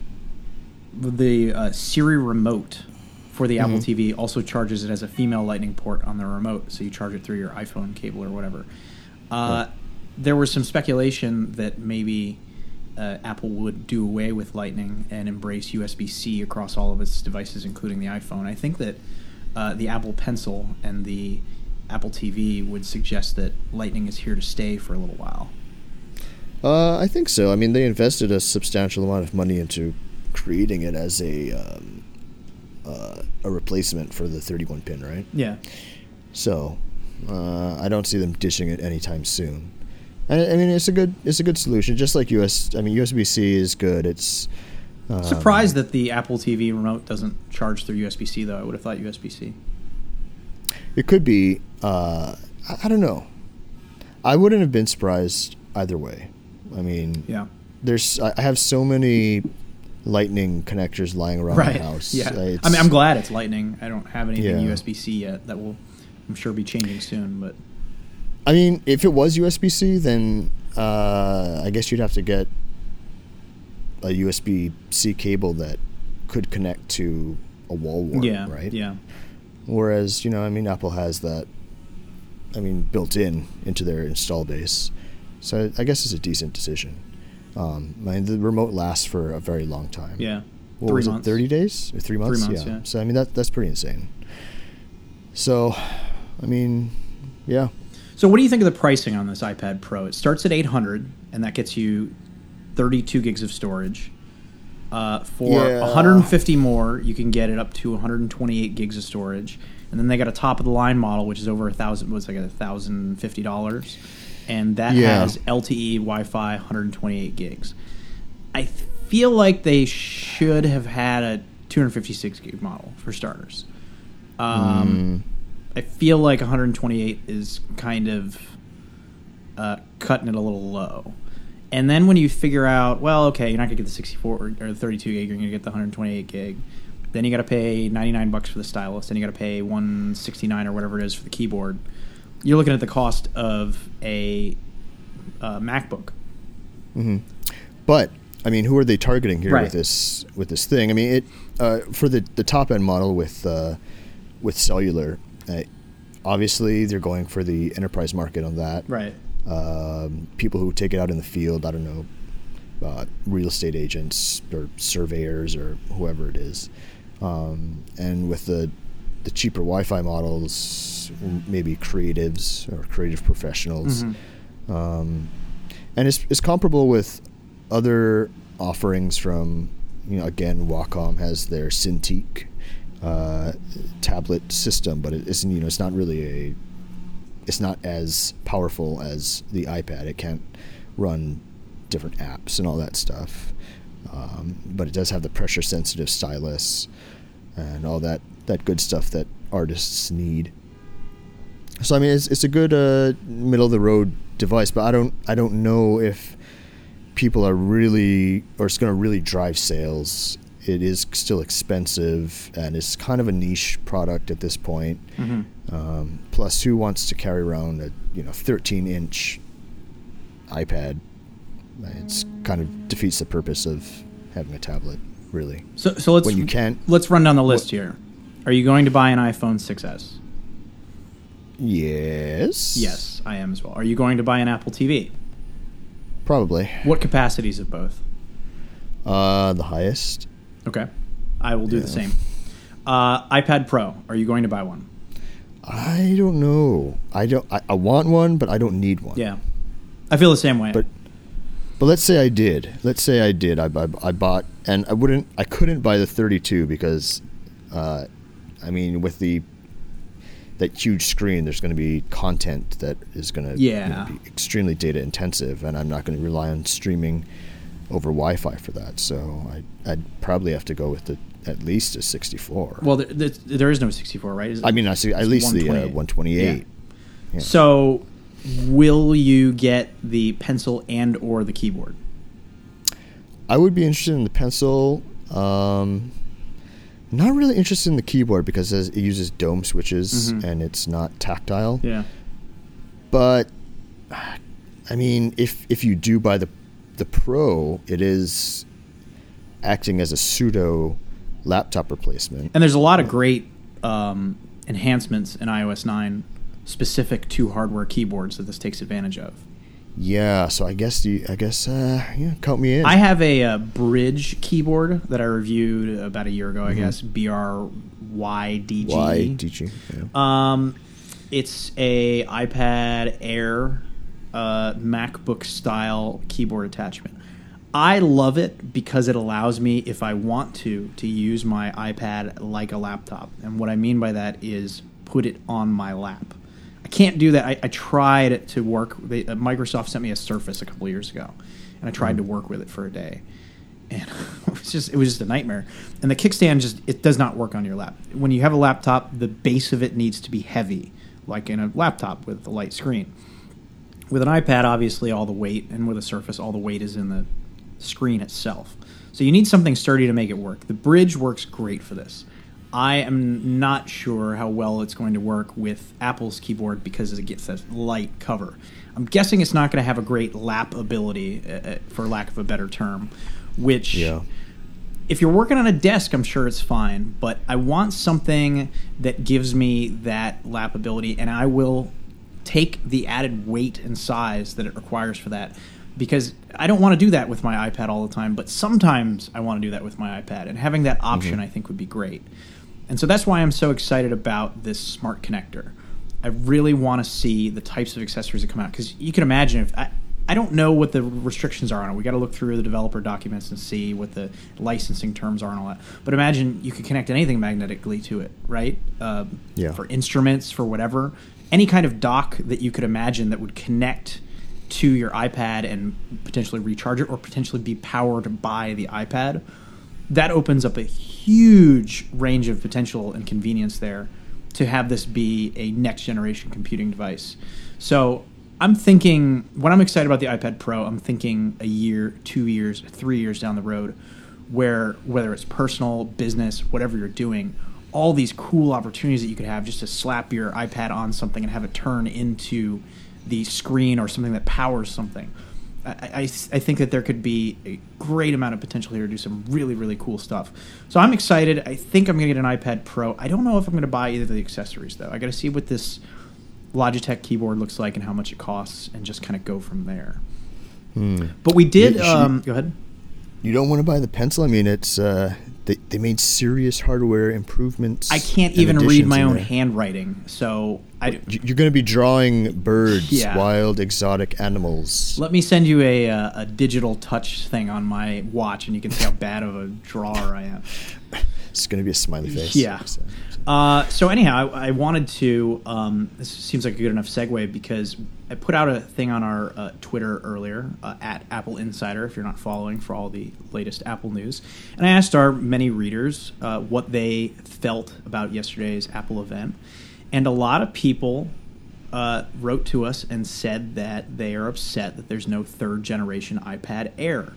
Siri remote for the Apple TV also charges it as a female Lightning port on the remote, so you charge it through your iPhone cable or whatever. There was some speculation that maybe Apple would do away with Lightning and embrace USB-C across all of its devices, including the iPhone. I think that the Apple Pencil and the Apple TV would suggest that Lightning is here to stay for a little while. I think so. I mean, they invested a substantial amount of money into creating it as a replacement for the 31-pin, right? Yeah. So I don't see them ditching it anytime soon. And I mean, it's a good solution. Just like USB-C is good. It's surprised that the Apple TV remote doesn't charge through USB-C though. I would have thought USB-C. It could be. I don't know. I wouldn't have been surprised either way. I mean, yeah. I have so many Lightning connectors lying around my house. Yeah. I mean, I'm glad it's Lightning. I don't have anything USB-C yet. That will, I'm sure, be changing soon. But I mean, if it was USB-C, then I guess you'd have to get a USB-C cable that could connect to a wall wart, right? Yeah. Whereas, Apple has that, built into their install base. So I guess it's a decent decision. The remote lasts for a very long time. Yeah. What was it, 30 days? Or 3 months? 3 months, yeah. So, that's pretty insane. So, yeah. So what do you think of the pricing on this iPad Pro? It starts at $800, and that gets you 32 gigs of storage. For 150 more, you can get it up to 128 gigs of storage. And then they got a top-of-the-line model, which is over $1,050. And that has LTE Wi-Fi, 128 gigs. I feel like they should have had a 256 gig model for starters. I feel like 128 is kind of cutting it a little low. And then when you figure out, well, okay, you're not going to get the 64 or the 32 gig, you're going to get the 128 gig. Then you got to pay $99 for the stylus. Then you got to pay $169 or whatever it is for the keyboard. You're looking at the cost of a MacBook. Mm-hmm. But who are they targeting here with this thing? For the top end model with cellular, obviously they're going for the enterprise market on that. Right. People who take it out in the field. I don't know, real estate agents or surveyors or whoever it is. And with the cheaper Wi-Fi models, maybe creatives or creative professionals. Mm-hmm. And it's comparable with other offerings from, again, Wacom has their Cintiq tablet system, but it's not really it's not as powerful as the iPad. It can't run different apps and all that stuff. But it does have the pressure-sensitive stylus and all that good stuff that artists need. So it's a good middle-of-the-road device, but I don't know if people are really, or it's going to really drive sales. It is still expensive, and it's kind of a niche product at this point. Mm-hmm. Plus, who wants to carry around a 13-inch iPad? It's kind of defeats the purpose of having a tablet, really. So let's when you can't. Let's run down the list here. Are you going to buy an iPhone 6s? Yes. Yes, I am as well. Are you going to buy an Apple TV? Probably. What capacities of both? The highest. Okay. I will do the same. iPad Pro. Are you going to buy one? I don't know. I want one, but I don't need one. Yeah. I feel the same way. But let's say I did. I bought, and I couldn't buy the 32 because, with that huge screen, there's going to be content that is going to be extremely data intensive, and I'm not going to rely on streaming over Wi-Fi for that. So I'd probably have to go with at least a 64. Well, there is no 64, right? I see at least the 128. Yeah. So will you get the pencil and or the keyboard? I would be interested in the pencil. Not really interested in the keyboard because it uses dome switches and it's not tactile. Yeah. But if you do buy the Pro, it is acting as a pseudo laptop replacement. And there's a lot of great enhancements in iOS 9 specific to hardware keyboards that this takes advantage of. Yeah, so I guess count me in. I have a Bridge keyboard that I reviewed about a year ago, I guess, BRYDG. YDG, yeah. It's a iPad Air MacBook style keyboard attachment. I love it because it allows me, if I want to use my iPad like a laptop. And what I mean by that is put it on my lap. I can't do that. I tried to work. Microsoft sent me a Surface a couple of years ago, and I tried to work with it for a day, and it was just a nightmare. And the kickstand it does not work on your lap. When you have a laptop, the base of it needs to be heavy, like in a laptop with a light screen. With an iPad, obviously, all the weight, and with a Surface, all the weight is in the screen itself. So you need something sturdy to make it work. The Bridge works great for this. I am not sure how well it's going to work with Apple's keyboard because it gets that light cover. I'm guessing it's not going to have a great lap ability, for lack of a better term, which, if you're working on a desk, I'm sure it's fine, but I want something that gives me that lap ability, and I will take the added weight and size that it requires for that, because I don't want to do that with my iPad all the time, but sometimes I want to do that with my iPad, and having that option I think would be great. And so that's why I'm so excited about this smart connector. I really want to see the types of accessories that come out, because you can imagine if I don't know what the restrictions are on it. We got to look through the developer documents and see what the licensing terms are and all that. But imagine you could connect anything magnetically to it, right? For instruments, for whatever. Any kind of dock that you could imagine that would connect to your iPad and potentially recharge it, or potentially be powered by the iPad. That opens up a huge range of potential and convenience there to have this be a next-generation computing device. So I'm thinking, when I'm excited about the iPad Pro, I'm thinking a year, 2 years, 3 years down the road, where whether it's personal, business, whatever you're doing, all these cool opportunities that you could have just to slap your iPad on something and have it turn into the screen or something that powers something. I think that there could be a great amount of potential here to do some really, really cool stuff. So I'm excited. I think I'm going to get an iPad Pro. I don't know if I'm going to buy either of the accessories, though. I got to see what this Logitech keyboard looks like and how much it costs, and just kind of go from there. But we did... go ahead. You don't want to buy the pencil? I mean, it's they made serious hardware improvements. I can't even read my own handwriting, so... You're going to be drawing birds, wild, exotic animals. Let me send you a digital touch thing on my watch, and you can see how bad of a drawer I am. It's going to be a smiley face. Yeah. So anyhow, I wanted to... this seems like a good enough segue, because I put out a thing on our Twitter earlier, at Apple Insider, if you're not following, for all the latest Apple news. And I asked our many readers what they felt about yesterday's Apple event. And a lot of people wrote to us and said that they are upset that there's no third-generation iPad Air.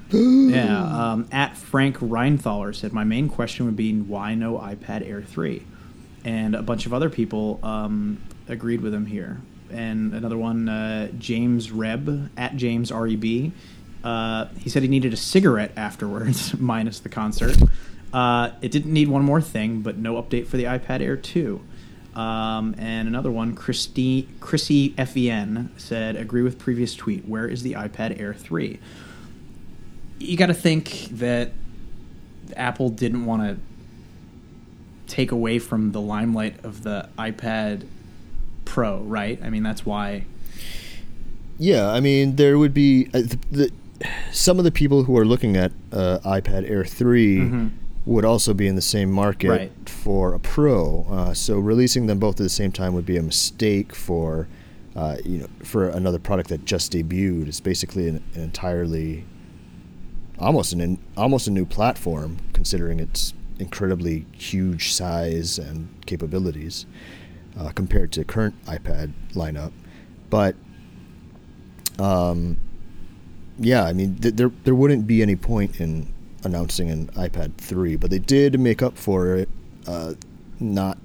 At Frank Reinthaler said, my main question would be, why no iPad Air 3? And a bunch of other people agreed with him here. And another one, James Reb, at James R-E-B, he said he needed a cigarette afterwards, minus the concert. It didn't need one more thing, but no update for the iPad Air 2. And another one, Chrissy FEN, said, agree with previous tweet, where is the iPad Air 3? You got to think that Apple didn't want to take away from the limelight of the iPad Pro, right? I mean, that's why. Yeah, I mean, there would be... some of the people who are looking at iPad Air 3 would also be in the same market for a Pro. So releasing them both at the same time would be a mistake for another product that just debuted. It's basically an entirely... almost a new platform, considering its incredibly huge size and capabilities compared to current iPad lineup. But I mean, there wouldn't be any point in announcing an iPad 3, but they did make up for it, not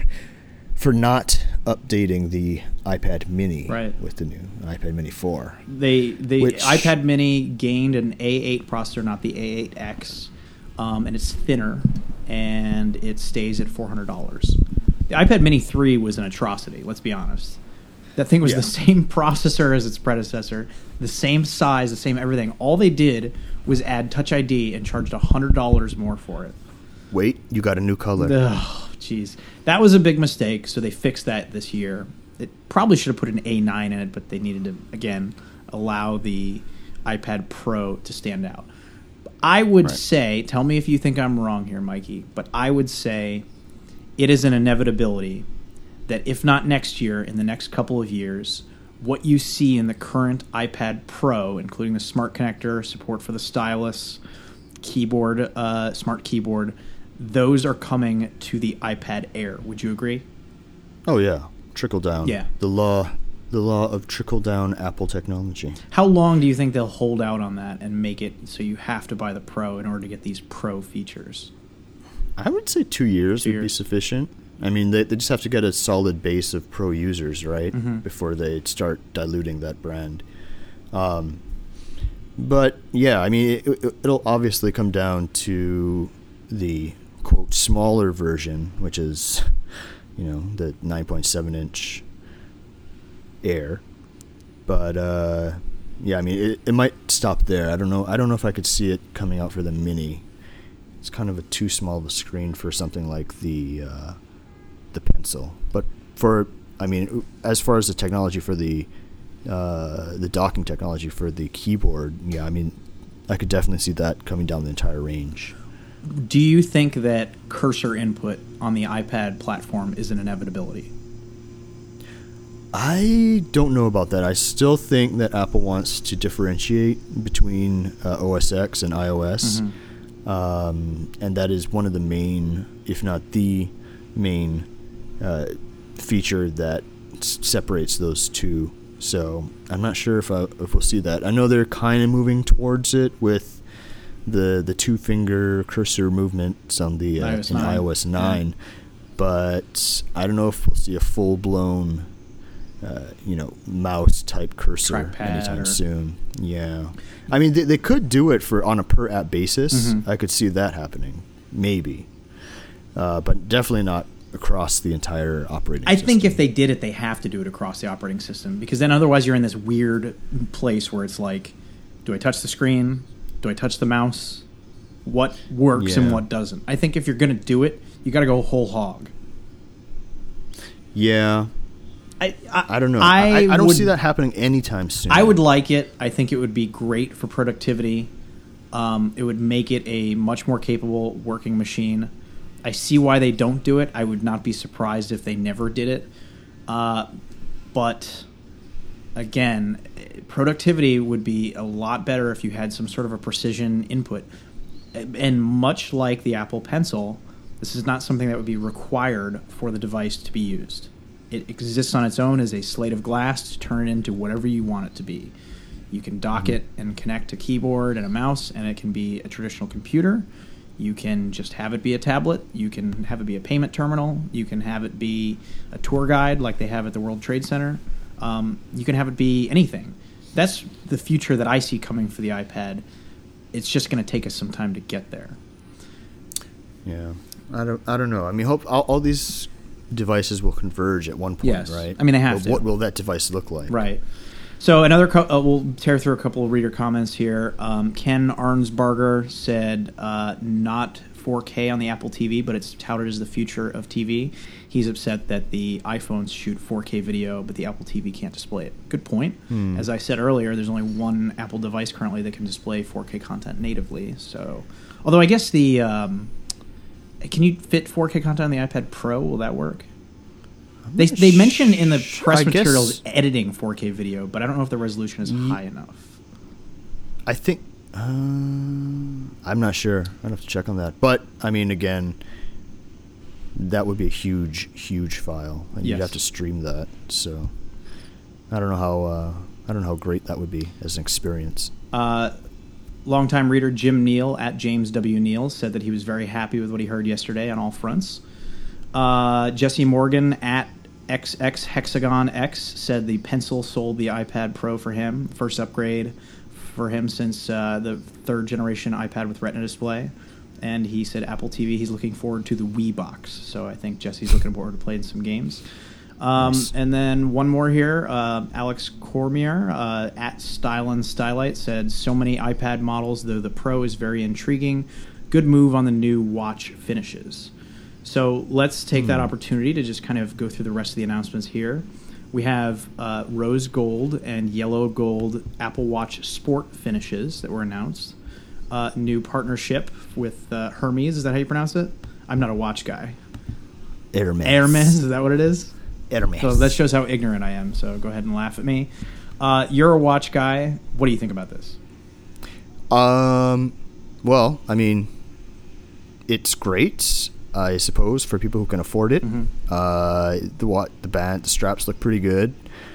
updating the iPad Mini with the new iPad Mini 4. The iPad Mini gained an A8 processor, not the A8X, and it's thinner, and it stays at $400. The iPad Mini 3 was an atrocity, let's be honest. That thing was the same processor as its predecessor, the same size, the same everything. All they did was add Touch ID and charged $100 more for it. Wait, you got a new color. Oh, jeez. That was a big mistake, so they fixed that this year. It probably should have put an A9 in it, but they needed to, again, allow the iPad Pro to stand out. I would say, tell me if you think I'm wrong here, Mikey, but I would say it is an inevitability that if not next year, in the next couple of years, what you see in the current iPad Pro, including the smart connector, support for the stylus, keyboard, smart keyboard, those are coming to the iPad Air. Would you agree? Oh yeah, trickle down. Yeah. The law of trickle down Apple technology. How long do you think they'll hold out on that and make it so you have to buy the Pro in order to get these Pro features? I would say 2 years 2 would be years. sufficient. I mean, they just have to get a solid base of Pro users, right, before they start diluting that brand. But yeah, I mean, it'll obviously come down to the quote smaller version, which is, the 9.7-inch Air. But yeah, I mean, it might stop there. I don't know if I could see it coming out for the Mini. It's kind of a too small of a screen for something like the Pencil. But as far as the technology for the docking technology for the keyboard, yeah, I mean, I could definitely see that coming down the entire range. Do you think that cursor input on the iPad platform is an inevitability? I don't know about that. I still think that Apple wants to differentiate between OS X and iOS. And that is one of the main, if not the main, feature that separates those two. So I'm not sure if we'll see that. I know they're kind of moving towards it with the two-finger cursor movements on the iOS 9, but I don't know if we'll see a full-blown mouse-type cursor Trackpad anytime soon. Yeah. I mean, they could do it on a per-app basis. I could see that happening, maybe. But definitely not across the entire operating system. I think if they did it, they have to do it across the operating system, because then otherwise you're in this weird place where it's like, do I touch the screen? Do I touch the mouse? What works and what doesn't? I think if you're going to do it, you got to go whole hog. Yeah. I don't know. I don't see that happening anytime soon. I would like it. I think it would be great for productivity. It would make it a much more capable working machine. I see why they don't do it. I would not be surprised if they never did it. But again, productivity would be a lot better if you had some sort of a precision input. And much like the Apple Pencil, this is not something that would be required for the device to be used. It exists on its own as a slate of glass to turn it into whatever you want it to be. You can dock it and connect a keyboard and a mouse, and it can be a traditional computer. You can just have it be a tablet. You can have it be a payment terminal. You can have it be a tour guide like they have at the World Trade Center. You can have it be anything. That's the future that I see coming for the iPad. It's just going to take us some time to get there. Yeah, I don't know. I mean, hope all these devices will converge at one point, Yes. right? I mean, they have to. What will that device look like? Right. So we'll tear through a couple of reader comments here. Ken Arnsbarger said not 4K on the Apple TV, but it's touted as the future of TV. He's upset that the iPhones shoot 4K video, but the Apple TV can't display it. Good point. As I said earlier, there's only one Apple device currently that can display 4K content natively. So, although I guess can you fit 4K content on the iPad Pro? Will that work? They mention in the press materials editing 4K video, but I don't know if the resolution is high enough. I think I'm not sure. I'd have to check on that. But I mean, again, that would be a huge file, and you'd have to stream that. So I don't know how great that would be as an experience. Longtime reader Jim Neal at James W. Neal said that he was very happy with what he heard yesterday on all fronts. Jesse Morgan at XX Hexagon X said the Pencil sold the iPad Pro for him, first upgrade for him since the third generation iPad with Retina display. And he said Apple TV, he's looking forward to the Wii box. So I think Jesse's looking forward to playing some games. Nice. And then one more here, Alex Cormier at Stylin Stylite said, so many iPad models, though the Pro is very intriguing. Good move on the new watch finishes. So let's take that opportunity to just kind of go through the rest of the announcements here. We have rose gold and yellow gold Apple Watch Sport finishes that were announced. New partnership with Hermes. Is that how you pronounce it? I'm not a watch guy. Hermes. Hermes, is that what it is? Hermes. So that shows how ignorant I am. So go ahead and laugh at me. You're a watch guy. What do you think about this? Well, I mean, it's great, I suppose, for people who can afford it. The straps look pretty good.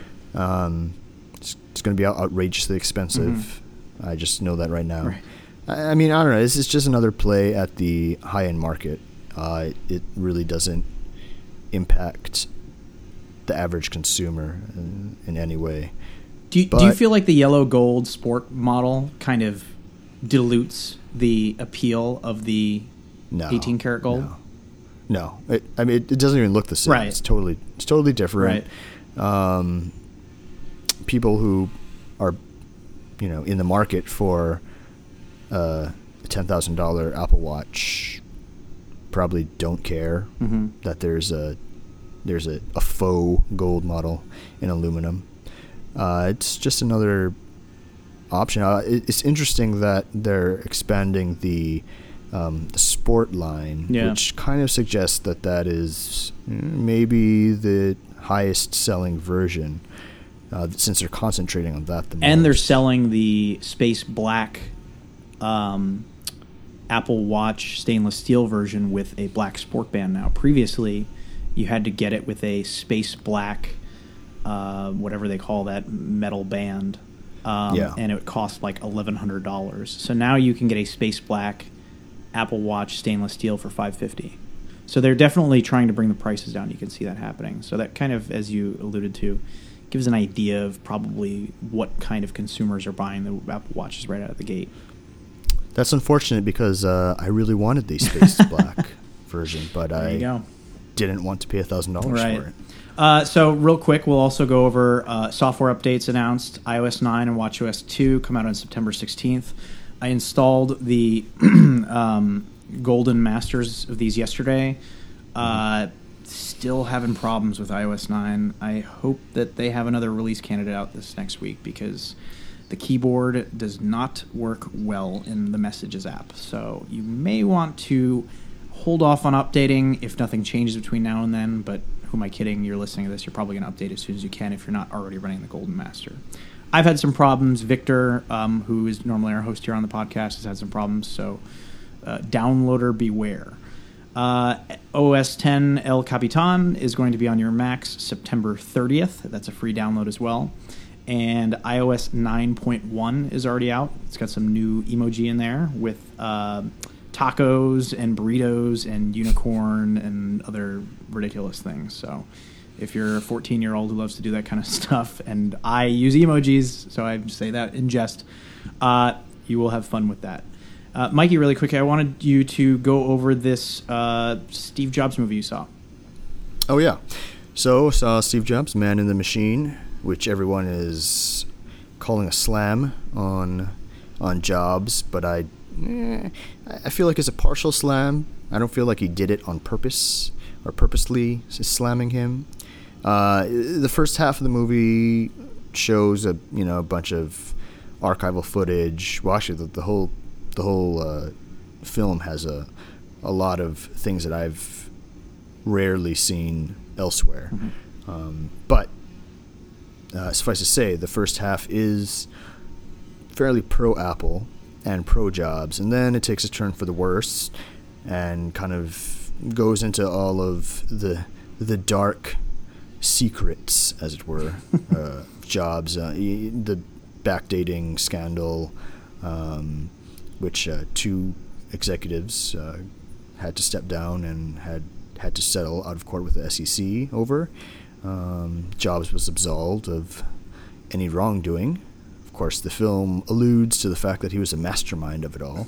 It's going to be outrageously expensive. I just know that right now. Right. I mean, I don't know. This is just another play at the high-end market. It really doesn't impact the average consumer in any way. Do you feel like the yellow gold sport model kind of dilutes the appeal of the 18 karat gold? No. It doesn't even look the same. Right. It's totally different. Right. People who are, in the market for a $10,000 Apple Watch probably don't care that there's a faux gold model in aluminum. It's just another option. It's interesting that they're expanding the sport line, which kind of suggests that is maybe the highest selling version, since they're concentrating on that the most. And they're selling the space black Apple Watch stainless steel version with a black sport band now. Previously, you had to get it with a space black, whatever they call that, metal band. And it would cost like $1,100. So now you can get a space black Apple Watch stainless steel for $550. So they're definitely trying to bring the prices down. You can see that happening. So that kind of, as you alluded to, gives an idea of probably what kind of consumers are buying the Apple Watches right out of the gate. That's unfortunate because I really wanted the space black version, but I didn't want to pay $1,000 for it. So real quick, we'll also go over software updates announced. iOS 9 and watchOS 2 come out on September 16th. I installed the Golden Masters of these yesterday. Still having problems with iOS 9. I hope that they have another release candidate out this next week because the keyboard does not work well in the Messages app. So you may want to hold off on updating if nothing changes between now and then, but who am I kidding? You're listening to this. You're probably going to update as soon as you can if you're not already running the Golden Master. I've had some problems. Victor, who is normally our host here on the podcast, has had some problems, so downloader beware. OS 10 El Capitan is going to be on your Macs September 30th. That's a free download as well. And iOS 9.1 is already out. It's got some new emoji in there with tacos and burritos and unicorn and other ridiculous things. So if you're a 14-year-old who loves to do that kind of stuff, and I use emojis, so I say that in jest, you will have fun with that. Mikey, really quick, I wanted you to go over this Steve Jobs movie you saw. Oh, yeah. So, saw Steve Jobs, Man in the Machine, which everyone is calling a slam on Jobs, but I feel like it's a partial slam. I don't feel like he did it on purpose or purposely slamming him. The first half of the movie shows a bunch of archival footage. Well, actually, the whole film has a lot of things that I've rarely seen elsewhere. But suffice to say, the first half is fairly pro-Apple and pro-Jobs, and then it takes a turn for the worse and kind of goes into all of the dark secrets, as it were, Jobs, the backdating scandal, which two executives had to step down and had to settle out of court with the SEC over. Jobs was absolved of any wrongdoing. Of course, the film alludes to the fact that he was a mastermind of it all.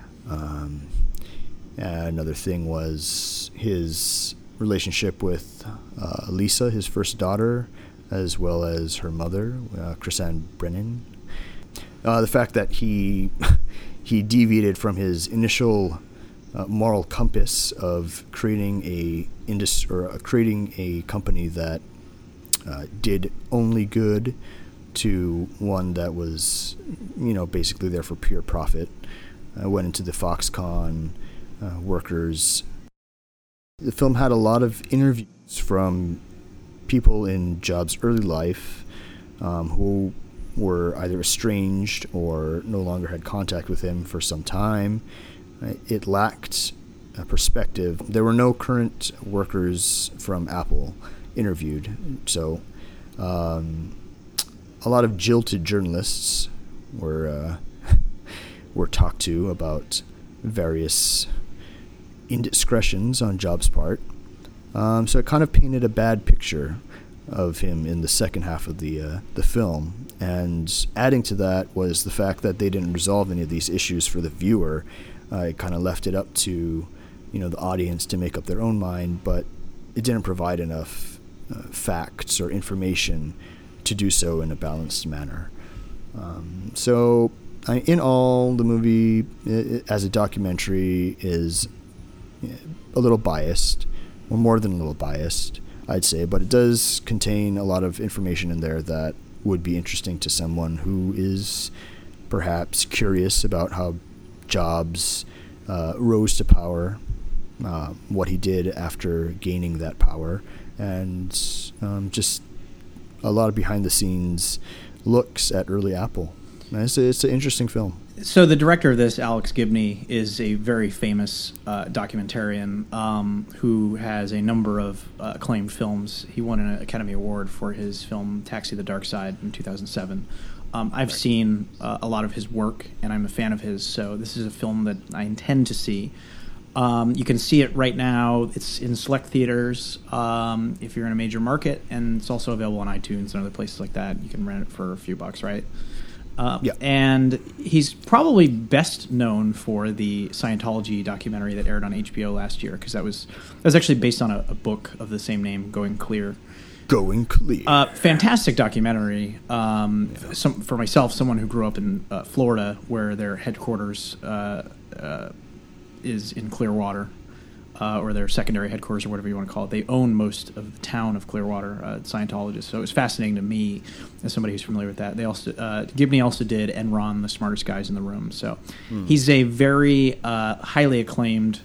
Another thing was his relationship with Lisa, his first daughter, as well as her mother, Chrisanne Brennan. The fact that he deviated from his initial moral compass of creating creating a company that did only good to one that was, basically there for pure profit. Went into the Foxconn workers. The film had a lot of interviews from people in Jobs' early life who were either estranged or no longer had contact with him for some time. It lacked a perspective. There were no current workers from Apple interviewed, so a lot of jilted journalists were talked to about various indiscretions on Jobs' part. So it kind of painted a bad picture of him in the second half of the film. And adding to that was the fact that they didn't resolve any of these issues for the viewer. It kind of left it up to, the audience to make up their own mind, but it didn't provide enough facts or information to do so in a balanced manner. So in all, the movie, as a documentary, is a little biased, or more than a little biased, I'd say, but it does contain a lot of information in there that would be interesting to someone who is perhaps curious about how Jobs rose to power, what he did after gaining that power, and just a lot of behind-the-scenes looks at early Apple. It's an interesting film. So the director of this, Alex Gibney, is a very famous documentarian who has a number of acclaimed films. He won an Academy Award for his film Taxi: The Dark Side in 2007. I've seen a lot of his work, and I'm a fan of his, so this is a film that I intend to see. You can see it right now. It's in select theaters if you're in a major market, and it's also available on iTunes and other places like that. You can rent it for a few bucks, right? Yeah. And he's probably best known for the Scientology documentary that aired on HBO last year, because that was actually based on a book of the same name, Going Clear. Going Clear. Fantastic documentary. For myself, someone who grew up in Florida, where their headquarters is in Clearwater, or their secondary headquarters, or whatever you want to call it. They own most of the town of Clearwater, Scientologists. So it was fascinating to me as somebody who's familiar with that. They also Gibney also did Enron, The Smartest Guys in the Room. So he's a very highly acclaimed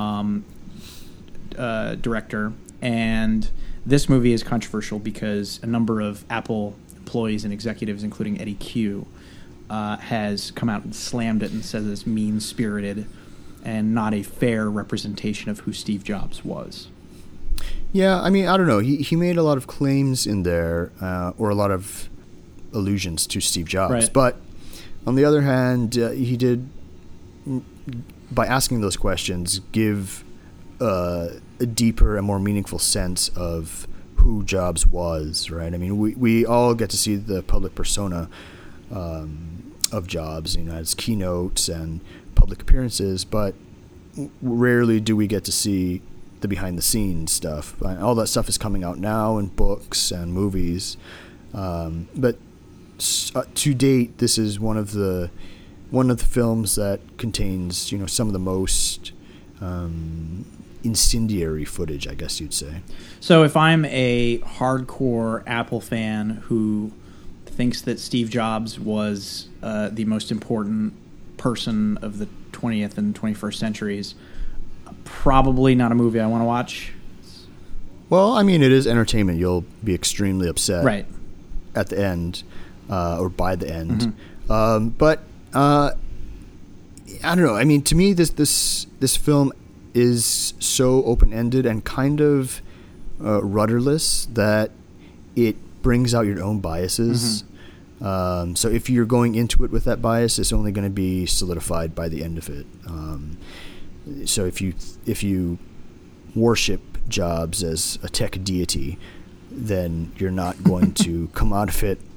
director, and this movie is controversial because a number of Apple employees and executives, including Eddie Q, has come out and slammed it and said it's mean-spirited and not a fair representation of who Steve Jobs was. Yeah, I mean, I don't know. He made a lot of claims in there, or a lot of allusions to Steve Jobs. Right. But on the other hand, he did, by asking those questions, give a deeper and more meaningful sense of who Jobs was, right? I mean, we all get to see the public persona of Jobs, his keynotes and public appearances, but rarely do we get to see the behind-the-scenes stuff. All that stuff is coming out now in books and movies, but to date, this is one of the films that contains some of the most incendiary footage, I guess you'd say. So if I'm a hardcore Apple fan who thinks that Steve Jobs was the most important person of the 20th and 21st centuries, probably not a movie I want to watch. Well, I mean, it is entertainment. You'll be extremely upset right at the end, or by the end. Mm-hmm. But I don't know. I mean, to me, this film is so open-ended and kind of rudderless that it brings out your own biases. Mm-hmm. So if you're going into it with that bias, it's only going to be solidified by the end of it. So if you worship Jobs as a tech deity, then you're not going to come out of it,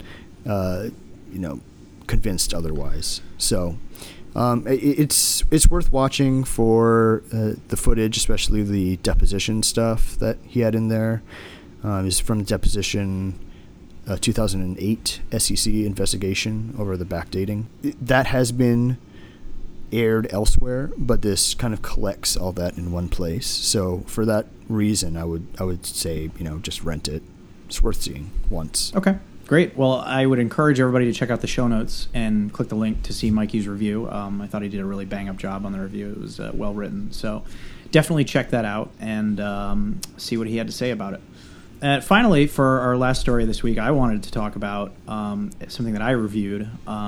convinced otherwise. So it's worth watching for the footage, especially the deposition stuff that he had in there. It's from the deposition. 2008 SEC investigation over the backdating. That has been aired elsewhere, but this kind of collects all that in one place. So for that reason, I would say, just rent it. It's worth seeing once. Okay, great. Well, I would encourage everybody to check out the show notes and click the link to see Mikey's review. I thought he did a really bang-up job on the review. It was well written. So definitely check that out and see what he had to say about it. Finally, for our last story this week, I wanted to talk about something that I reviewed,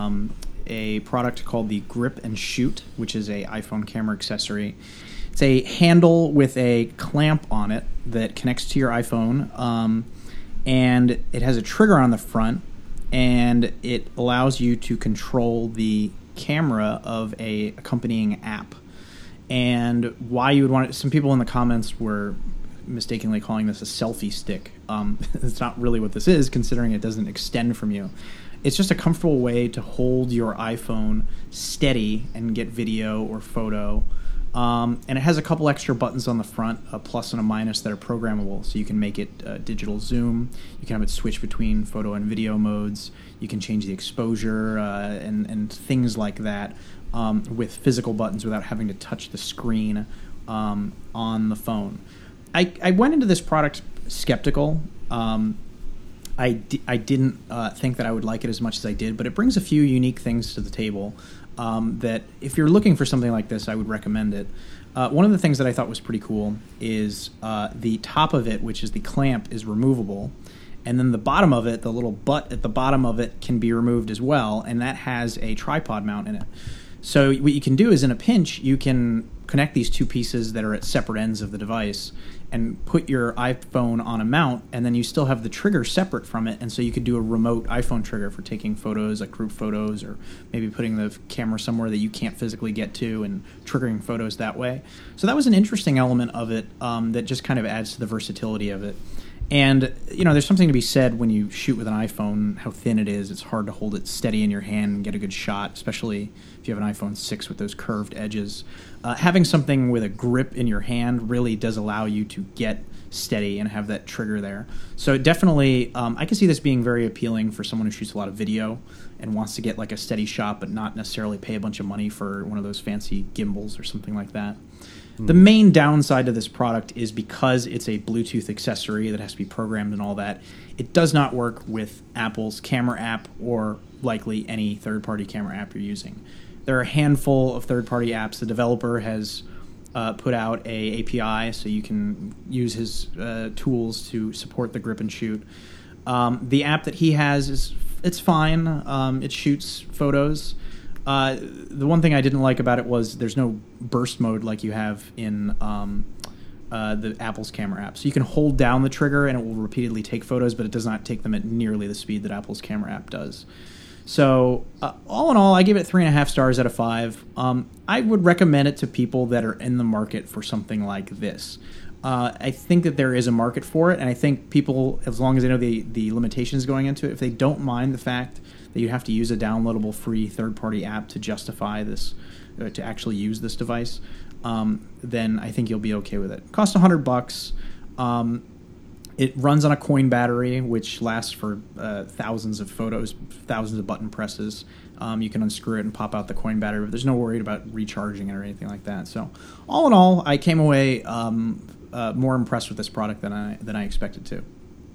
a product called the Grip and Shoot, which is a iPhone camera accessory. It's a handle with a clamp on it that connects to your iPhone, and it has a trigger on the front, and it allows you to control the camera of a accompanying app. And why you would want it, some people in the comments were mistakenly calling this a selfie stick. It's not really what this is, considering it doesn't extend from you. It's just a comfortable way to hold your iPhone steady and get video or photo. And it has a couple extra buttons on the front, a plus and a minus, that are programmable. So you can make it digital zoom. You can have it switch between photo and video modes. You can change the exposure and things like that with physical buttons without having to touch the screen on the phone. I went into this product skeptical. I didn't think that I would like it as much as I did, but it brings a few unique things to the table that if you're looking for something like this, I would recommend it. One of the things that I thought was pretty cool is the top of it, which is the clamp, is removable. And then the bottom of it, the little butt at the bottom of it, can be removed as well, and that has a tripod mount in it. So what you can do is, in a pinch, you can connect these two pieces that are at separate ends of the device and put your iPhone on a mount, and then you still have the trigger separate from it, and so you could do a remote iPhone trigger for taking photos, like group photos, or maybe putting the camera somewhere that you can't physically get to and triggering photos that way. So that was an interesting element of it that just kind of adds to the versatility of it. And, you know, there's something to be said when you shoot with an iPhone, how thin it is. It's hard to hold it steady in your hand and get a good shot, especially if you have an iPhone 6 with those curved edges. Having something with a grip in your hand really does allow you to get steady and have that trigger there. So definitely, I can see this being very appealing for someone who shoots a lot of video and wants to get like a steady shot but not necessarily pay a bunch of money for one of those fancy gimbals or something like that. The main downside to this product is because it's a Bluetooth accessory that has to be programmed and all that, it does not work with Apple's camera app or likely any third-party camera app you're using. There are a handful of third-party apps. The developer has put out a API so you can use his tools to support the Grip and Shoot. The app that he has it's fine. It shoots photos. The one thing I didn't like about it was there's no burst mode like you have in the Apple's camera app. So you can hold down the trigger and it will repeatedly take photos, but it does not take them at nearly the speed that Apple's camera app does. So all in all, I give it 3.5 stars out of 5. I would recommend it to people that are in the market for something like this. I think that there is a market for it, and I think people, as long as they know the limitations going into it, if they don't mind the fact that you have to use a downloadable free third-party app to justify this, to actually use this device, then I think you'll be okay with it. Costs $100. It runs on a coin battery, which lasts for thousands of photos, thousands of button presses. You can unscrew it and pop out the coin battery, but there's no worry about recharging it or anything like that. So, all in all, I came away more impressed with this product than I expected to.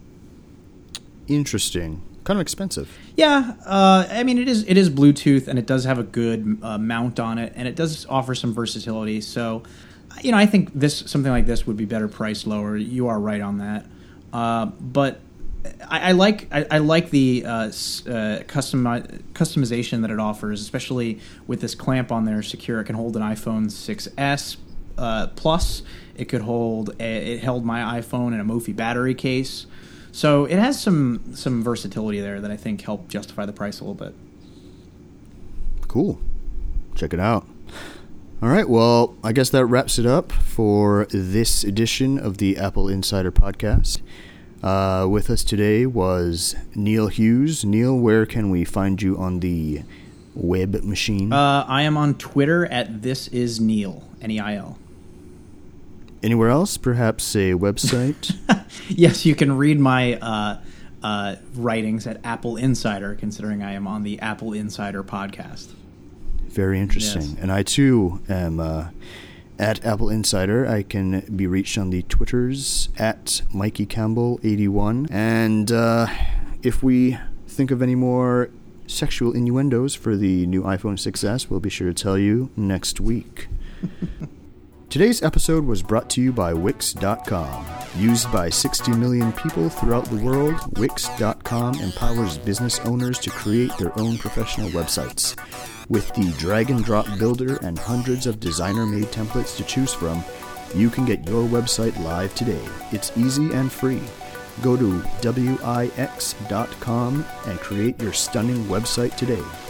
Interesting. Kind of expensive. Yeah, I mean, it is Bluetooth, and it does have a good mount on it, and it does offer some versatility. So, you know, I think something like this would be better priced lower. You are right on that. But I like the customization that it offers, especially with this clamp on there. Secure. It can hold an iPhone 6S Plus. It held my iPhone in a Mophie battery case. So it has some versatility there that I think helped justify the price a little bit. Cool. Check it out. All right, well, I guess that wraps it up for this edition of the Apple Insider Podcast. With us today was Neil Hughes. Neil, where can we find you on the web machine? I am on Twitter at thisisneil, Neil. Anywhere else? Perhaps a website? Yes, you can read my writings at Apple Insider, considering I am on the Apple Insider Podcast. Very interesting. Yes. And I, too, am at Apple Insider. I can be reached on the Twitters at Mikey Campbell 81. And if we think of any more sexual innuendos for the new iPhone 6S, we'll be sure to tell you next week. Today's episode was brought to you by Wix.com. Used by 60 million people throughout the world, Wix.com empowers business owners to create their own professional websites. With the drag-and-drop builder and hundreds of designer-made templates to choose from, you can get your website live today. It's easy and free. Go to Wix.com and create your stunning website today.